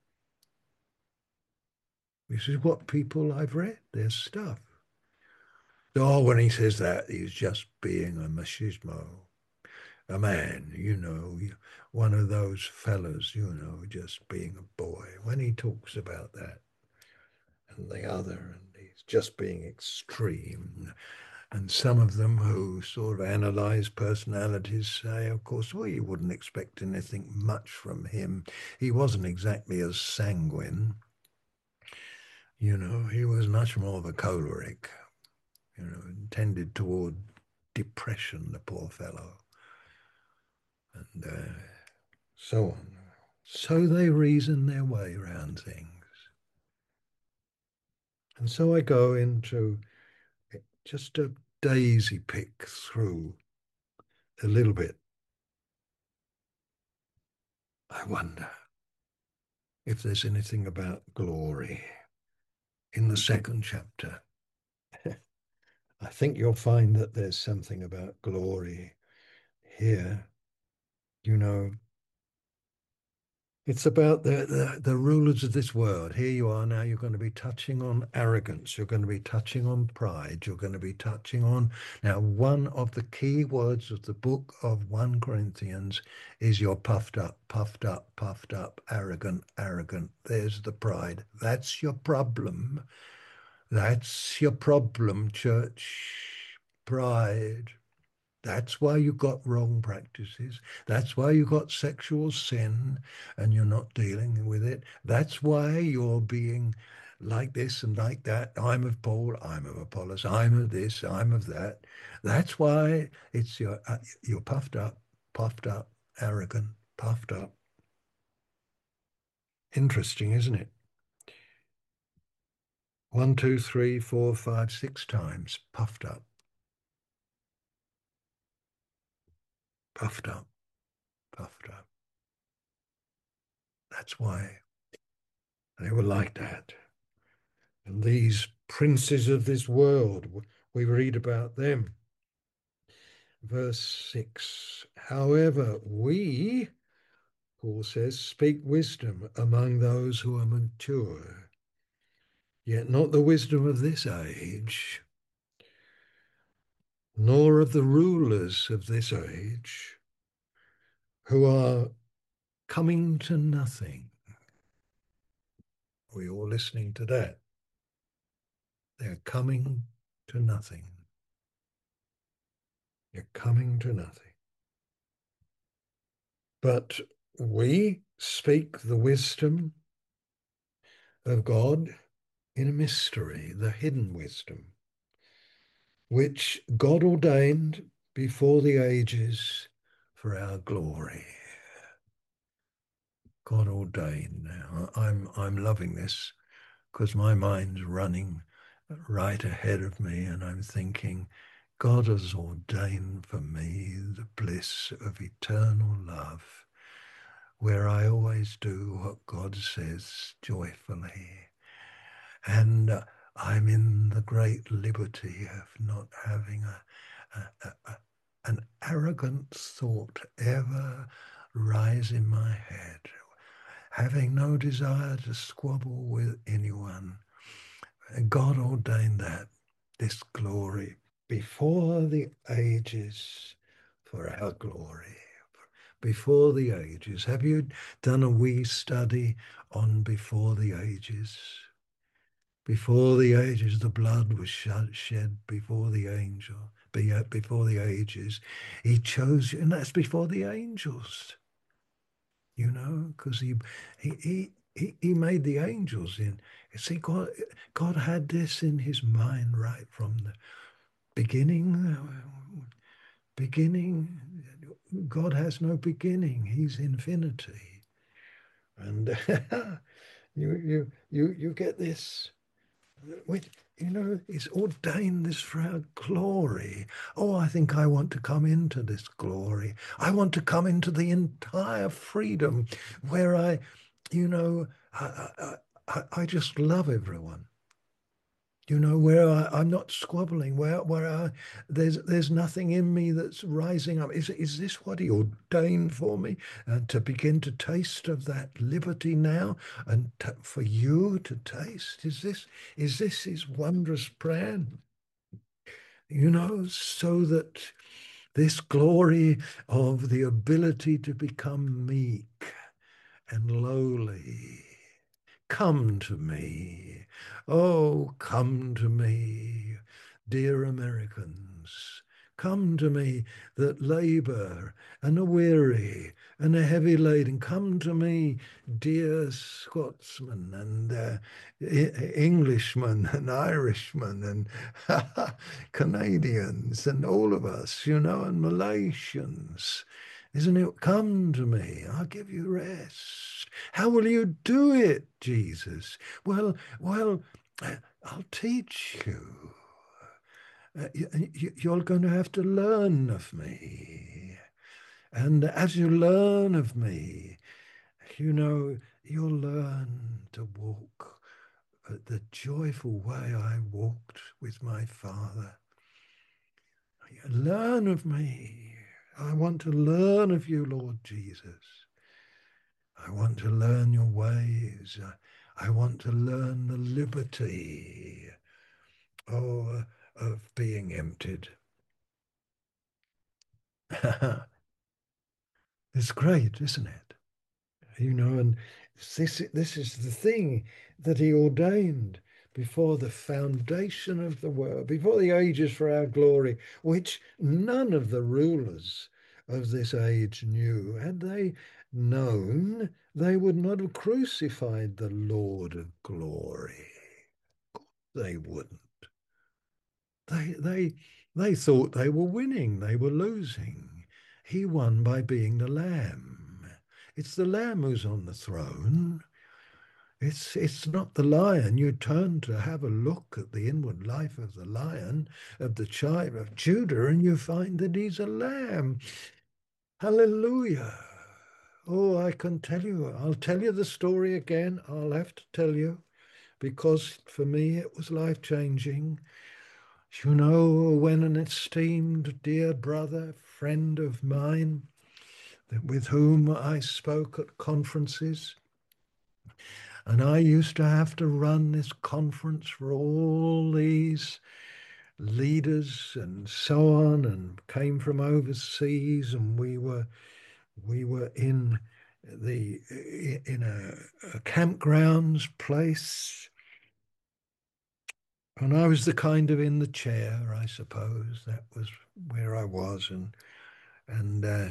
This is what people I've read, their stuff. Oh, when he says that, he's just being a machismo, a man, you know, one of those fellas, you know, just being a boy. When he talks about that and the other, and he's just being extreme. And some of them who sort of analyze personalities say, of course, well, you wouldn't expect anything much from him. He wasn't exactly as sanguine. You know, he was much more of a choleric, you know, tended toward depression, the poor fellow, and uh, so on. So they reason their way around things. And so I go into just a daisy pick through a little bit. I wonder if there's anything about glory in the second chapter. I think you'll find that there's something about glory here. You know, it's about the, the, the rulers of this world. Here you are now, you're going to be touching on arrogance. You're going to be touching on pride. You're going to be touching on. Now, one of the key words of the book of First Corinthians is you're puffed up, puffed up, puffed up, arrogant, arrogant. There's the pride. That's your problem. That's your problem, church. Pride. That's why you got wrong practices. That's why you got sexual sin and you're not dealing with it. That's why you're being like this and like that. I'm of Paul, I'm of Apollos, I'm of this, I'm of that. That's why it's your, uh, you're puffed up, puffed up, arrogant, puffed up. Interesting, isn't it? One, two, three, four, five, six times puffed up, puffed up, puffed up. That's why they were like that. And these princes of this world, we read about them. Verse six, however, we, Paul says, speak wisdom among those who are mature, yet not the wisdom of this age, nor of the rulers of this age, who are coming to nothing. We're all listening to that. They're coming to nothing. They're coming to nothing. But we speak the wisdom of God in a mystery, the hidden wisdom, which God ordained before the ages for our glory. God ordained. Now, I'm I'm loving this because my mind's running right ahead of me, and I'm thinking, God has ordained for me the bliss of eternal love, where I always do what God says joyfully. And uh, I'm in the great liberty of not having a, a, a, a, an arrogant thought ever rise in my head, having no desire to squabble with anyone. God ordained that, this glory, before the ages for our glory. Before the ages. Have you done a wee study on before the ages? Before the ages, the blood was shed before the angel, before the ages. He chose you, and that's before the angels, you know, because he, he, he, he made the angels in. See, God, God had this in his mind right from the beginning. Beginning, God has no beginning. He's infinity. And you, you, you, you get this. Which, you know, it's ordained this for our glory. Oh, I think I want to come into this glory. I want to come into the entire freedom where I, you know, I, I, I, I just love everyone. You know, where I, I'm not squabbling, where where I, there's there's nothing in me that's rising up. Is is this what he ordained for me? And to begin to taste of that liberty now, and t for you to taste? Is this is this his wondrous plan? You know, so that this glory of the ability to become meek and lowly. Come to me. Oh, come to me, dear Americans. Come to me that labor and are weary and are heavy laden. Come to me, dear Scotsmen and uh, Englishmen and Irishmen and Canadians and all of us, you know, and Malaysians. Isn't it? Come to me. I'll give you rest. How will you do it, Jesus? Well, well, I'll teach you. Uh, you, you're going to have to learn of me. And as you learn of me, you know, you'll learn to walk the joyful way I walked with my Father. Learn of me. I want to learn of you, Lord Jesus. I want to learn your ways. I want to learn the liberty, oh, of being emptied. It's great, isn't it? You know, and this, this is the thing that he ordained before the foundation of the world, before the ages for our glory, which none of the rulers of this age knew. Had they known, they would not have crucified the Lord of glory. They wouldn't. They they they thought they were winning, they were losing. He won by being the lamb. It's the lamb who's on the throne. It's it's not the lion. You turn to have a look at the inward life of the lion, of the tribe of Judah, and you find that he's a lamb. Hallelujah. Oh, I can tell you, I'll tell you the story again. I'll have to tell you because for me it was life-changing. You know, when an esteemed dear brother, friend of mine, with whom I spoke at conferences, and I used to have to run this conference for all these leaders and so on, and came from overseas, and we were we were in the in a, a campgrounds place, and I was the kind of in the chair, I suppose. That was where I was, and and uh,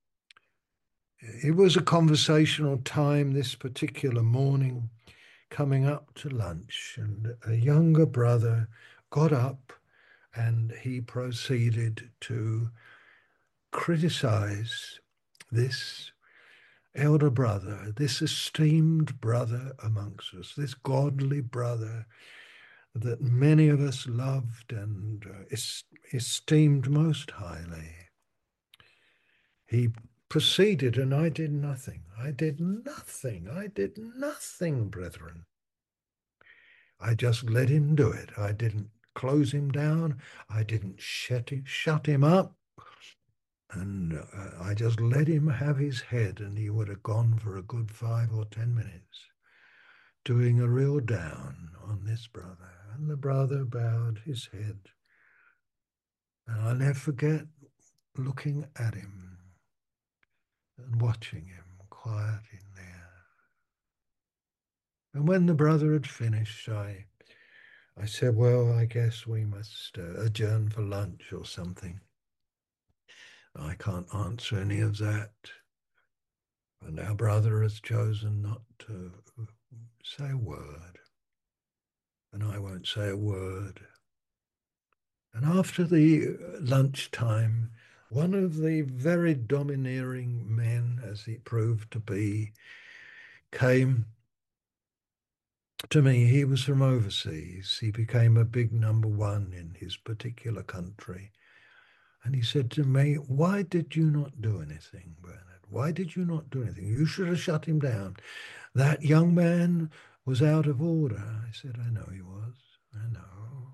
it was a conversational time this particular morning, coming up to lunch, and a younger brother got up and he proceeded to criticize this elder brother, this esteemed brother amongst us, this godly brother that many of us loved and uh, es- esteemed most highly. He proceeded, and I did nothing. I did nothing. I did nothing, brethren. I just let him do it. I didn't close him down. I didn't shut him, shut him up. And uh, I just let him have his head, and he would have gone for a good five or ten minutes, doing a real down on this brother. And the brother bowed his head. And I'll never forget looking at him and watching him quiet in there. And when the brother had finished, I, I said, well, I guess we must uh, adjourn for lunch or something. I can't answer any of that. And our brother has chosen not to say a word. And I won't say a word. And after the lunchtime, one of the very domineering men, as he proved to be, came to me. He was from overseas. He became a big number one in his particular country. And he said to me, why did you not do anything, Bernard? Why did you not do anything? You should have shut him down. That young man was out of order. I said, I know he was. I know.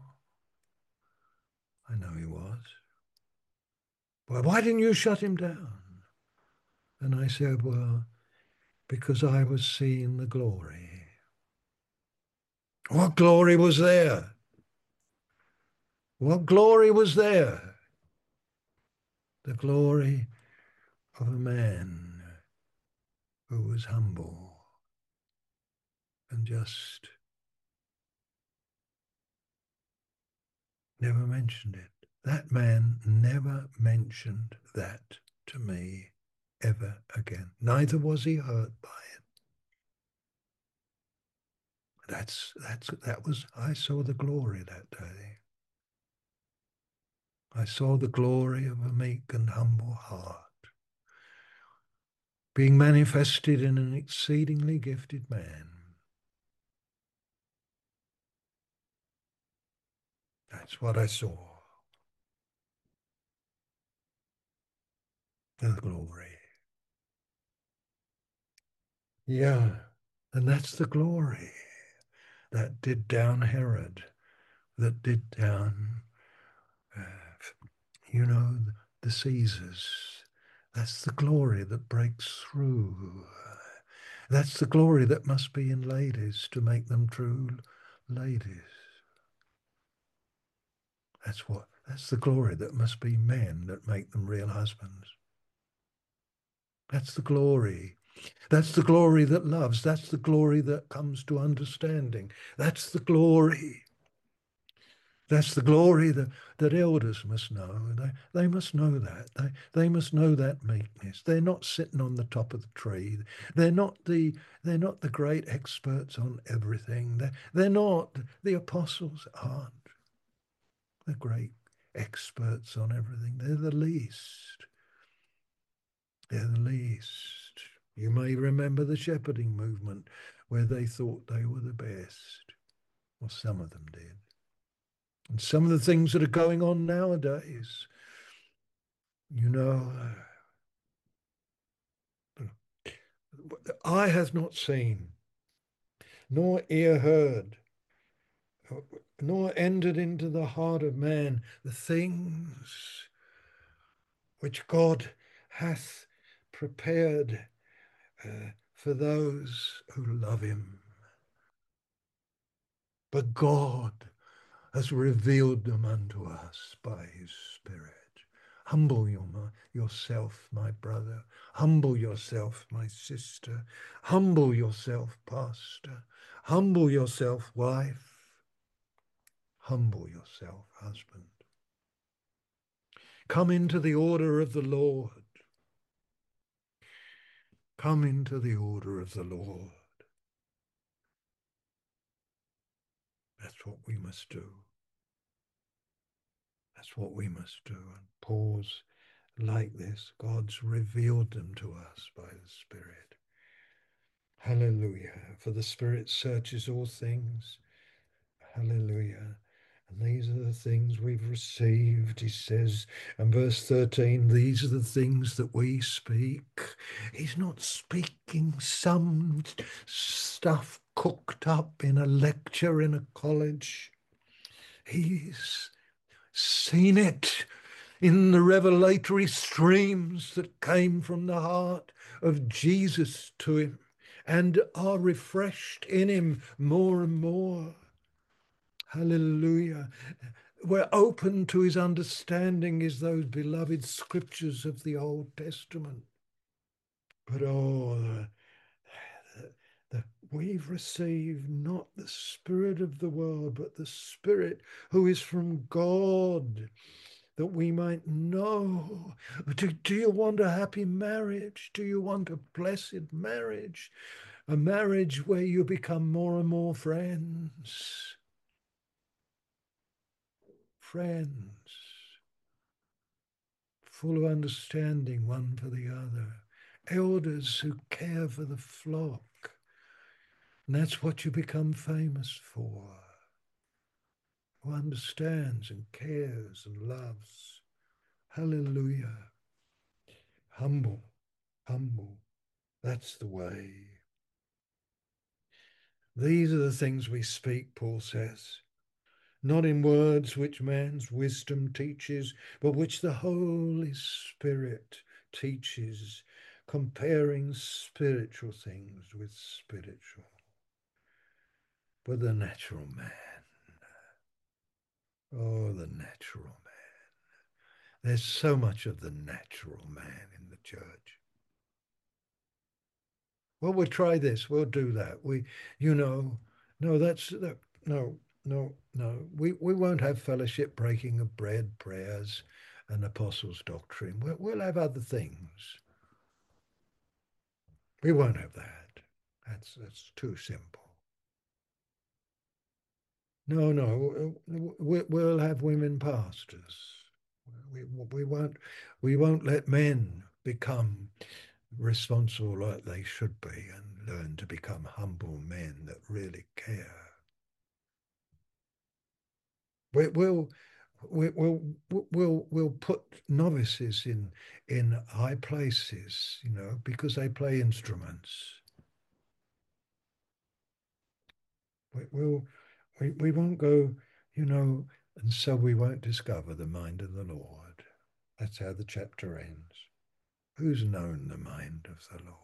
I know he was. Well, why didn't you shut him down? And I said, well, because I was seeing the glory. What glory was there? What glory was there? The glory of a man who was humble and just never mentioned it. That man never mentioned that to me ever again. Neither was he hurt by it. That's that's that was I saw the glory that day. I saw the glory of a meek and humble heart being manifested in an exceedingly gifted man. That's what I saw. The glory. Yeah. And that's the glory that did down Herod, that did down, uh, you know, the Caesars. That's the glory that breaks through. That's the glory that must be in ladies to make them true ladies. That's what, that's the glory that must be men that make them real husbands. That's the glory. That's the glory that loves. That's the glory that comes to understanding. That's the glory. That's the glory that, that elders must know. They, they must know that. They, they must know that meekness. They're not sitting on the top of the tree. They're not the, they're not the great experts on everything. They're, they're not. The apostles aren't the great experts on everything. They're the least. They're the least. You may remember the shepherding movement where they thought they were the best. Well, some of them did. And some of the things that are going on nowadays, you know, uh, eye has not seen, nor ear heard, nor entered into the heart of man the things which God hath prepared uh, for those who love him. But God has revealed them unto us by his Spirit. Humble your, yourself, my brother. Humble yourself, my sister. Humble yourself, pastor. Humble yourself, wife. Humble yourself, husband. Come into the order of the Lord. Come into the order of the Lord. That's what we must do. That's what we must do. And pause like this. God's revealed them to us by the Spirit. Hallelujah. For the Spirit searches all things. Hallelujah. And these are the things we've received, he says. And verse thirteen, these are the things that we speak. He's not speaking some stuff cooked up in a lecture in a college. He's seen it in the revelatory streams that came from the heart of Jesus to him and are refreshed in him more and more. Hallelujah. We're open to his understanding as those beloved scriptures of the Old Testament. But oh, the, the, the, we've received not the spirit of the world, but the Spirit who is from God, that we might know. Do, do you want a happy marriage? Do you want a blessed marriage? A marriage where you become more and more friends. Friends, full of understanding one for the other. Elders who care for the flock. And that's what you become famous for. Who understands and cares and loves. Hallelujah. Humble, humble. That's the way. These are the things we speak, Paul says. not in words which man's wisdom teaches, but which the Holy Spirit teaches, comparing spiritual things with spiritual. But the natural man, oh, the natural man. There's so much of the natural man in the church. Well, we'll try this. We'll do that. We, you know, no, that's that, no, no, no. We we won't have fellowship, breaking of bread, prayers, and apostles' doctrine. We'll, we'll have other things. We won't have that. That's that's too simple. No, no. We, we'll have women pastors. We we won't we won't let men become responsible like they should be and learn to become humble men that really care. We, we'll we, we'll we'll we'll put novices in in high places, you know, because they play instruments. We, we'll we, we won't go, you know, and so we won't discover the mind of the Lord. That's how the chapter ends. Who's known the mind of the Lord?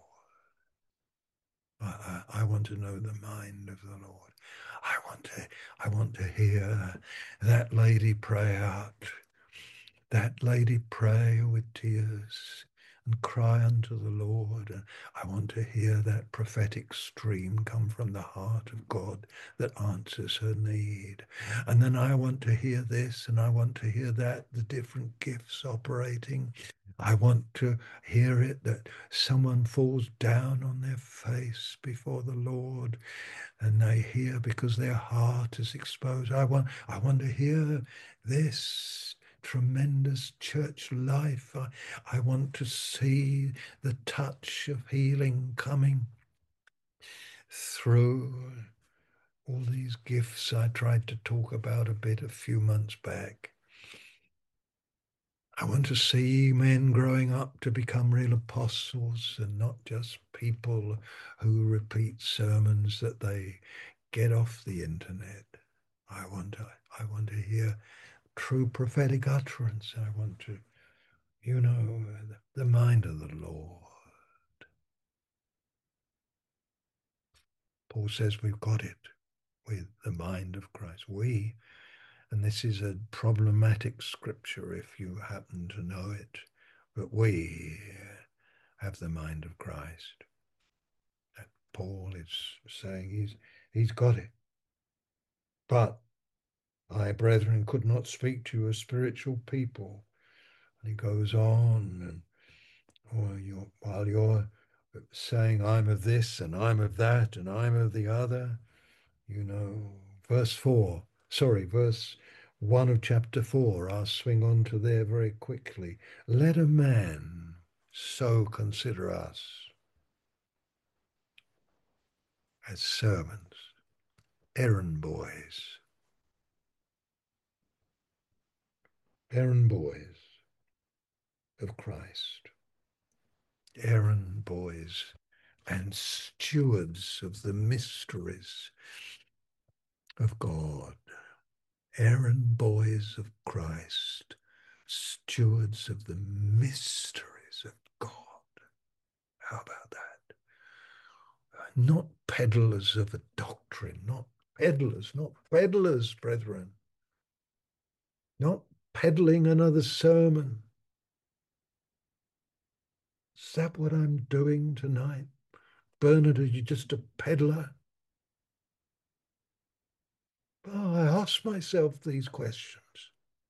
I, I, I want to know the mind of the Lord. I want to I want to hear that lady pray out, that lady pray with tears and cry unto the Lord. I want to hear that prophetic stream come from the heart of God that answers her need. And then I want to hear this and I want to hear that, the different gifts operating. I want to hear it that someone falls down on their face before the Lord and they hear because their heart is exposed. I want, I want to hear this tremendous church life. I, I want to see the touch of healing coming through all these gifts I tried to talk about a bit a few months back. I want to see men growing up to become real apostles and not just people who repeat sermons that they get off the internet. I want to, I want to hear true prophetic utterance. I want to, you know, the mind of the Lord. Paul says we've got it with the mind of Christ. We, and this is a problematic scripture if you happen to know it, but we have the mind of Christ. That Paul is saying he's he's got it. But I, brethren, could not speak to you as spiritual people. And he goes on, and or you're, while you're saying I'm of this and I'm of that and I'm of the other, you know, verse four, sorry, verse one of chapter four, I'll swing on to there very quickly. Let a man so consider us as servants, errand boys, errand boys of Christ, errand boys and stewards of the mysteries of God, errand boys of Christ, stewards of the mysteries of God. How about that? Not peddlers of a doctrine, not peddlers, not peddlers, brethren, not peddling another sermon. Is that what I'm doing tonight? Bernard, are you just a peddler? Oh, I ask myself these questions.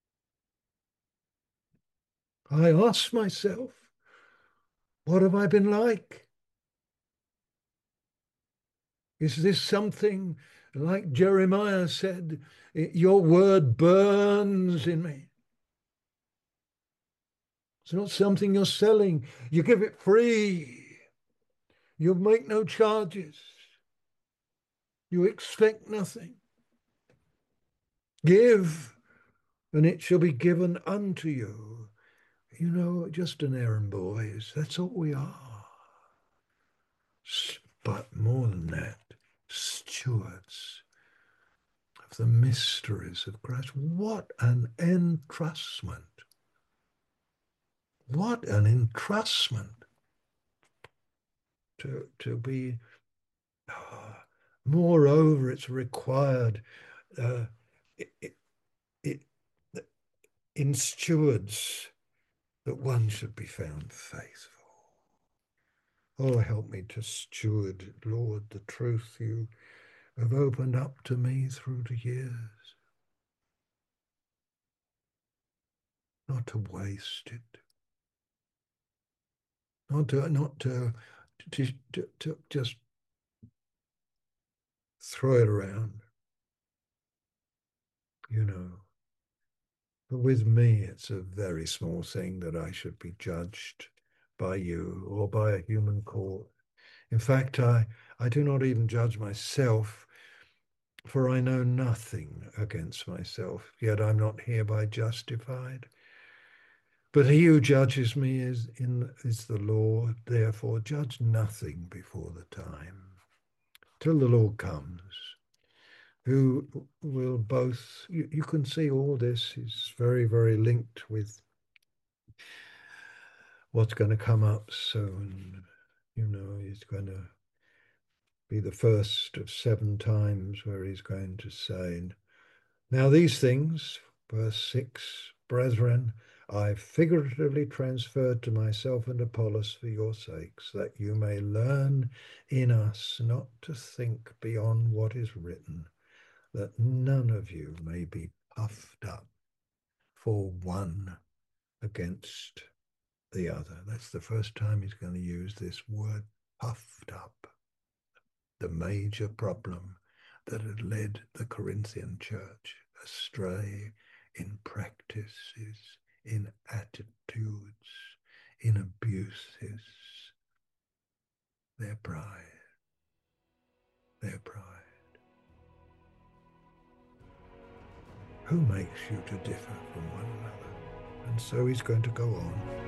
I ask myself, what have I been like? Is this something like Jeremiah said, your word burns in me? It's not something you're selling. You give it free. You make no charges. You expect nothing. Give, and it shall be given unto you. You know, just an errand boys. That's all we are. But more than that, stewards of the mysteries of Christ. What an entrustment. What an entrustment to, to be, uh, moreover, it's required uh, it, it, it, in stewards that one should be found faithful. Oh, help me to steward, Lord, the truth you have opened up to me through the years. Not to waste it. Not to, not to, to, to, to just throw it around, you know. But with me, it's a very small thing that I should be judged by you or by a human court. In fact, I, I do not even judge myself, for I know nothing against myself, yet I'm not hereby justified. But he who judges me is in is the Lord. Therefore, judge nothing before the time, till the Lord comes, who will both. You, you can see all this is very, very linked with what's going to come up soon. You know, he's going to be the first of seven times where he's going to say, now these things, verse six, brethren, I figuratively transferred to myself and Apollos for your sakes, that you may learn in us not to think beyond what is written, that none of you may be puffed up for one against the other. That's the first time he's going to use this word, puffed up. The major problem that had led the Corinthian church astray in practices, in attitudes, in abuses. Their pride, their pride. Who makes you to differ from one another? And so he's going to go on.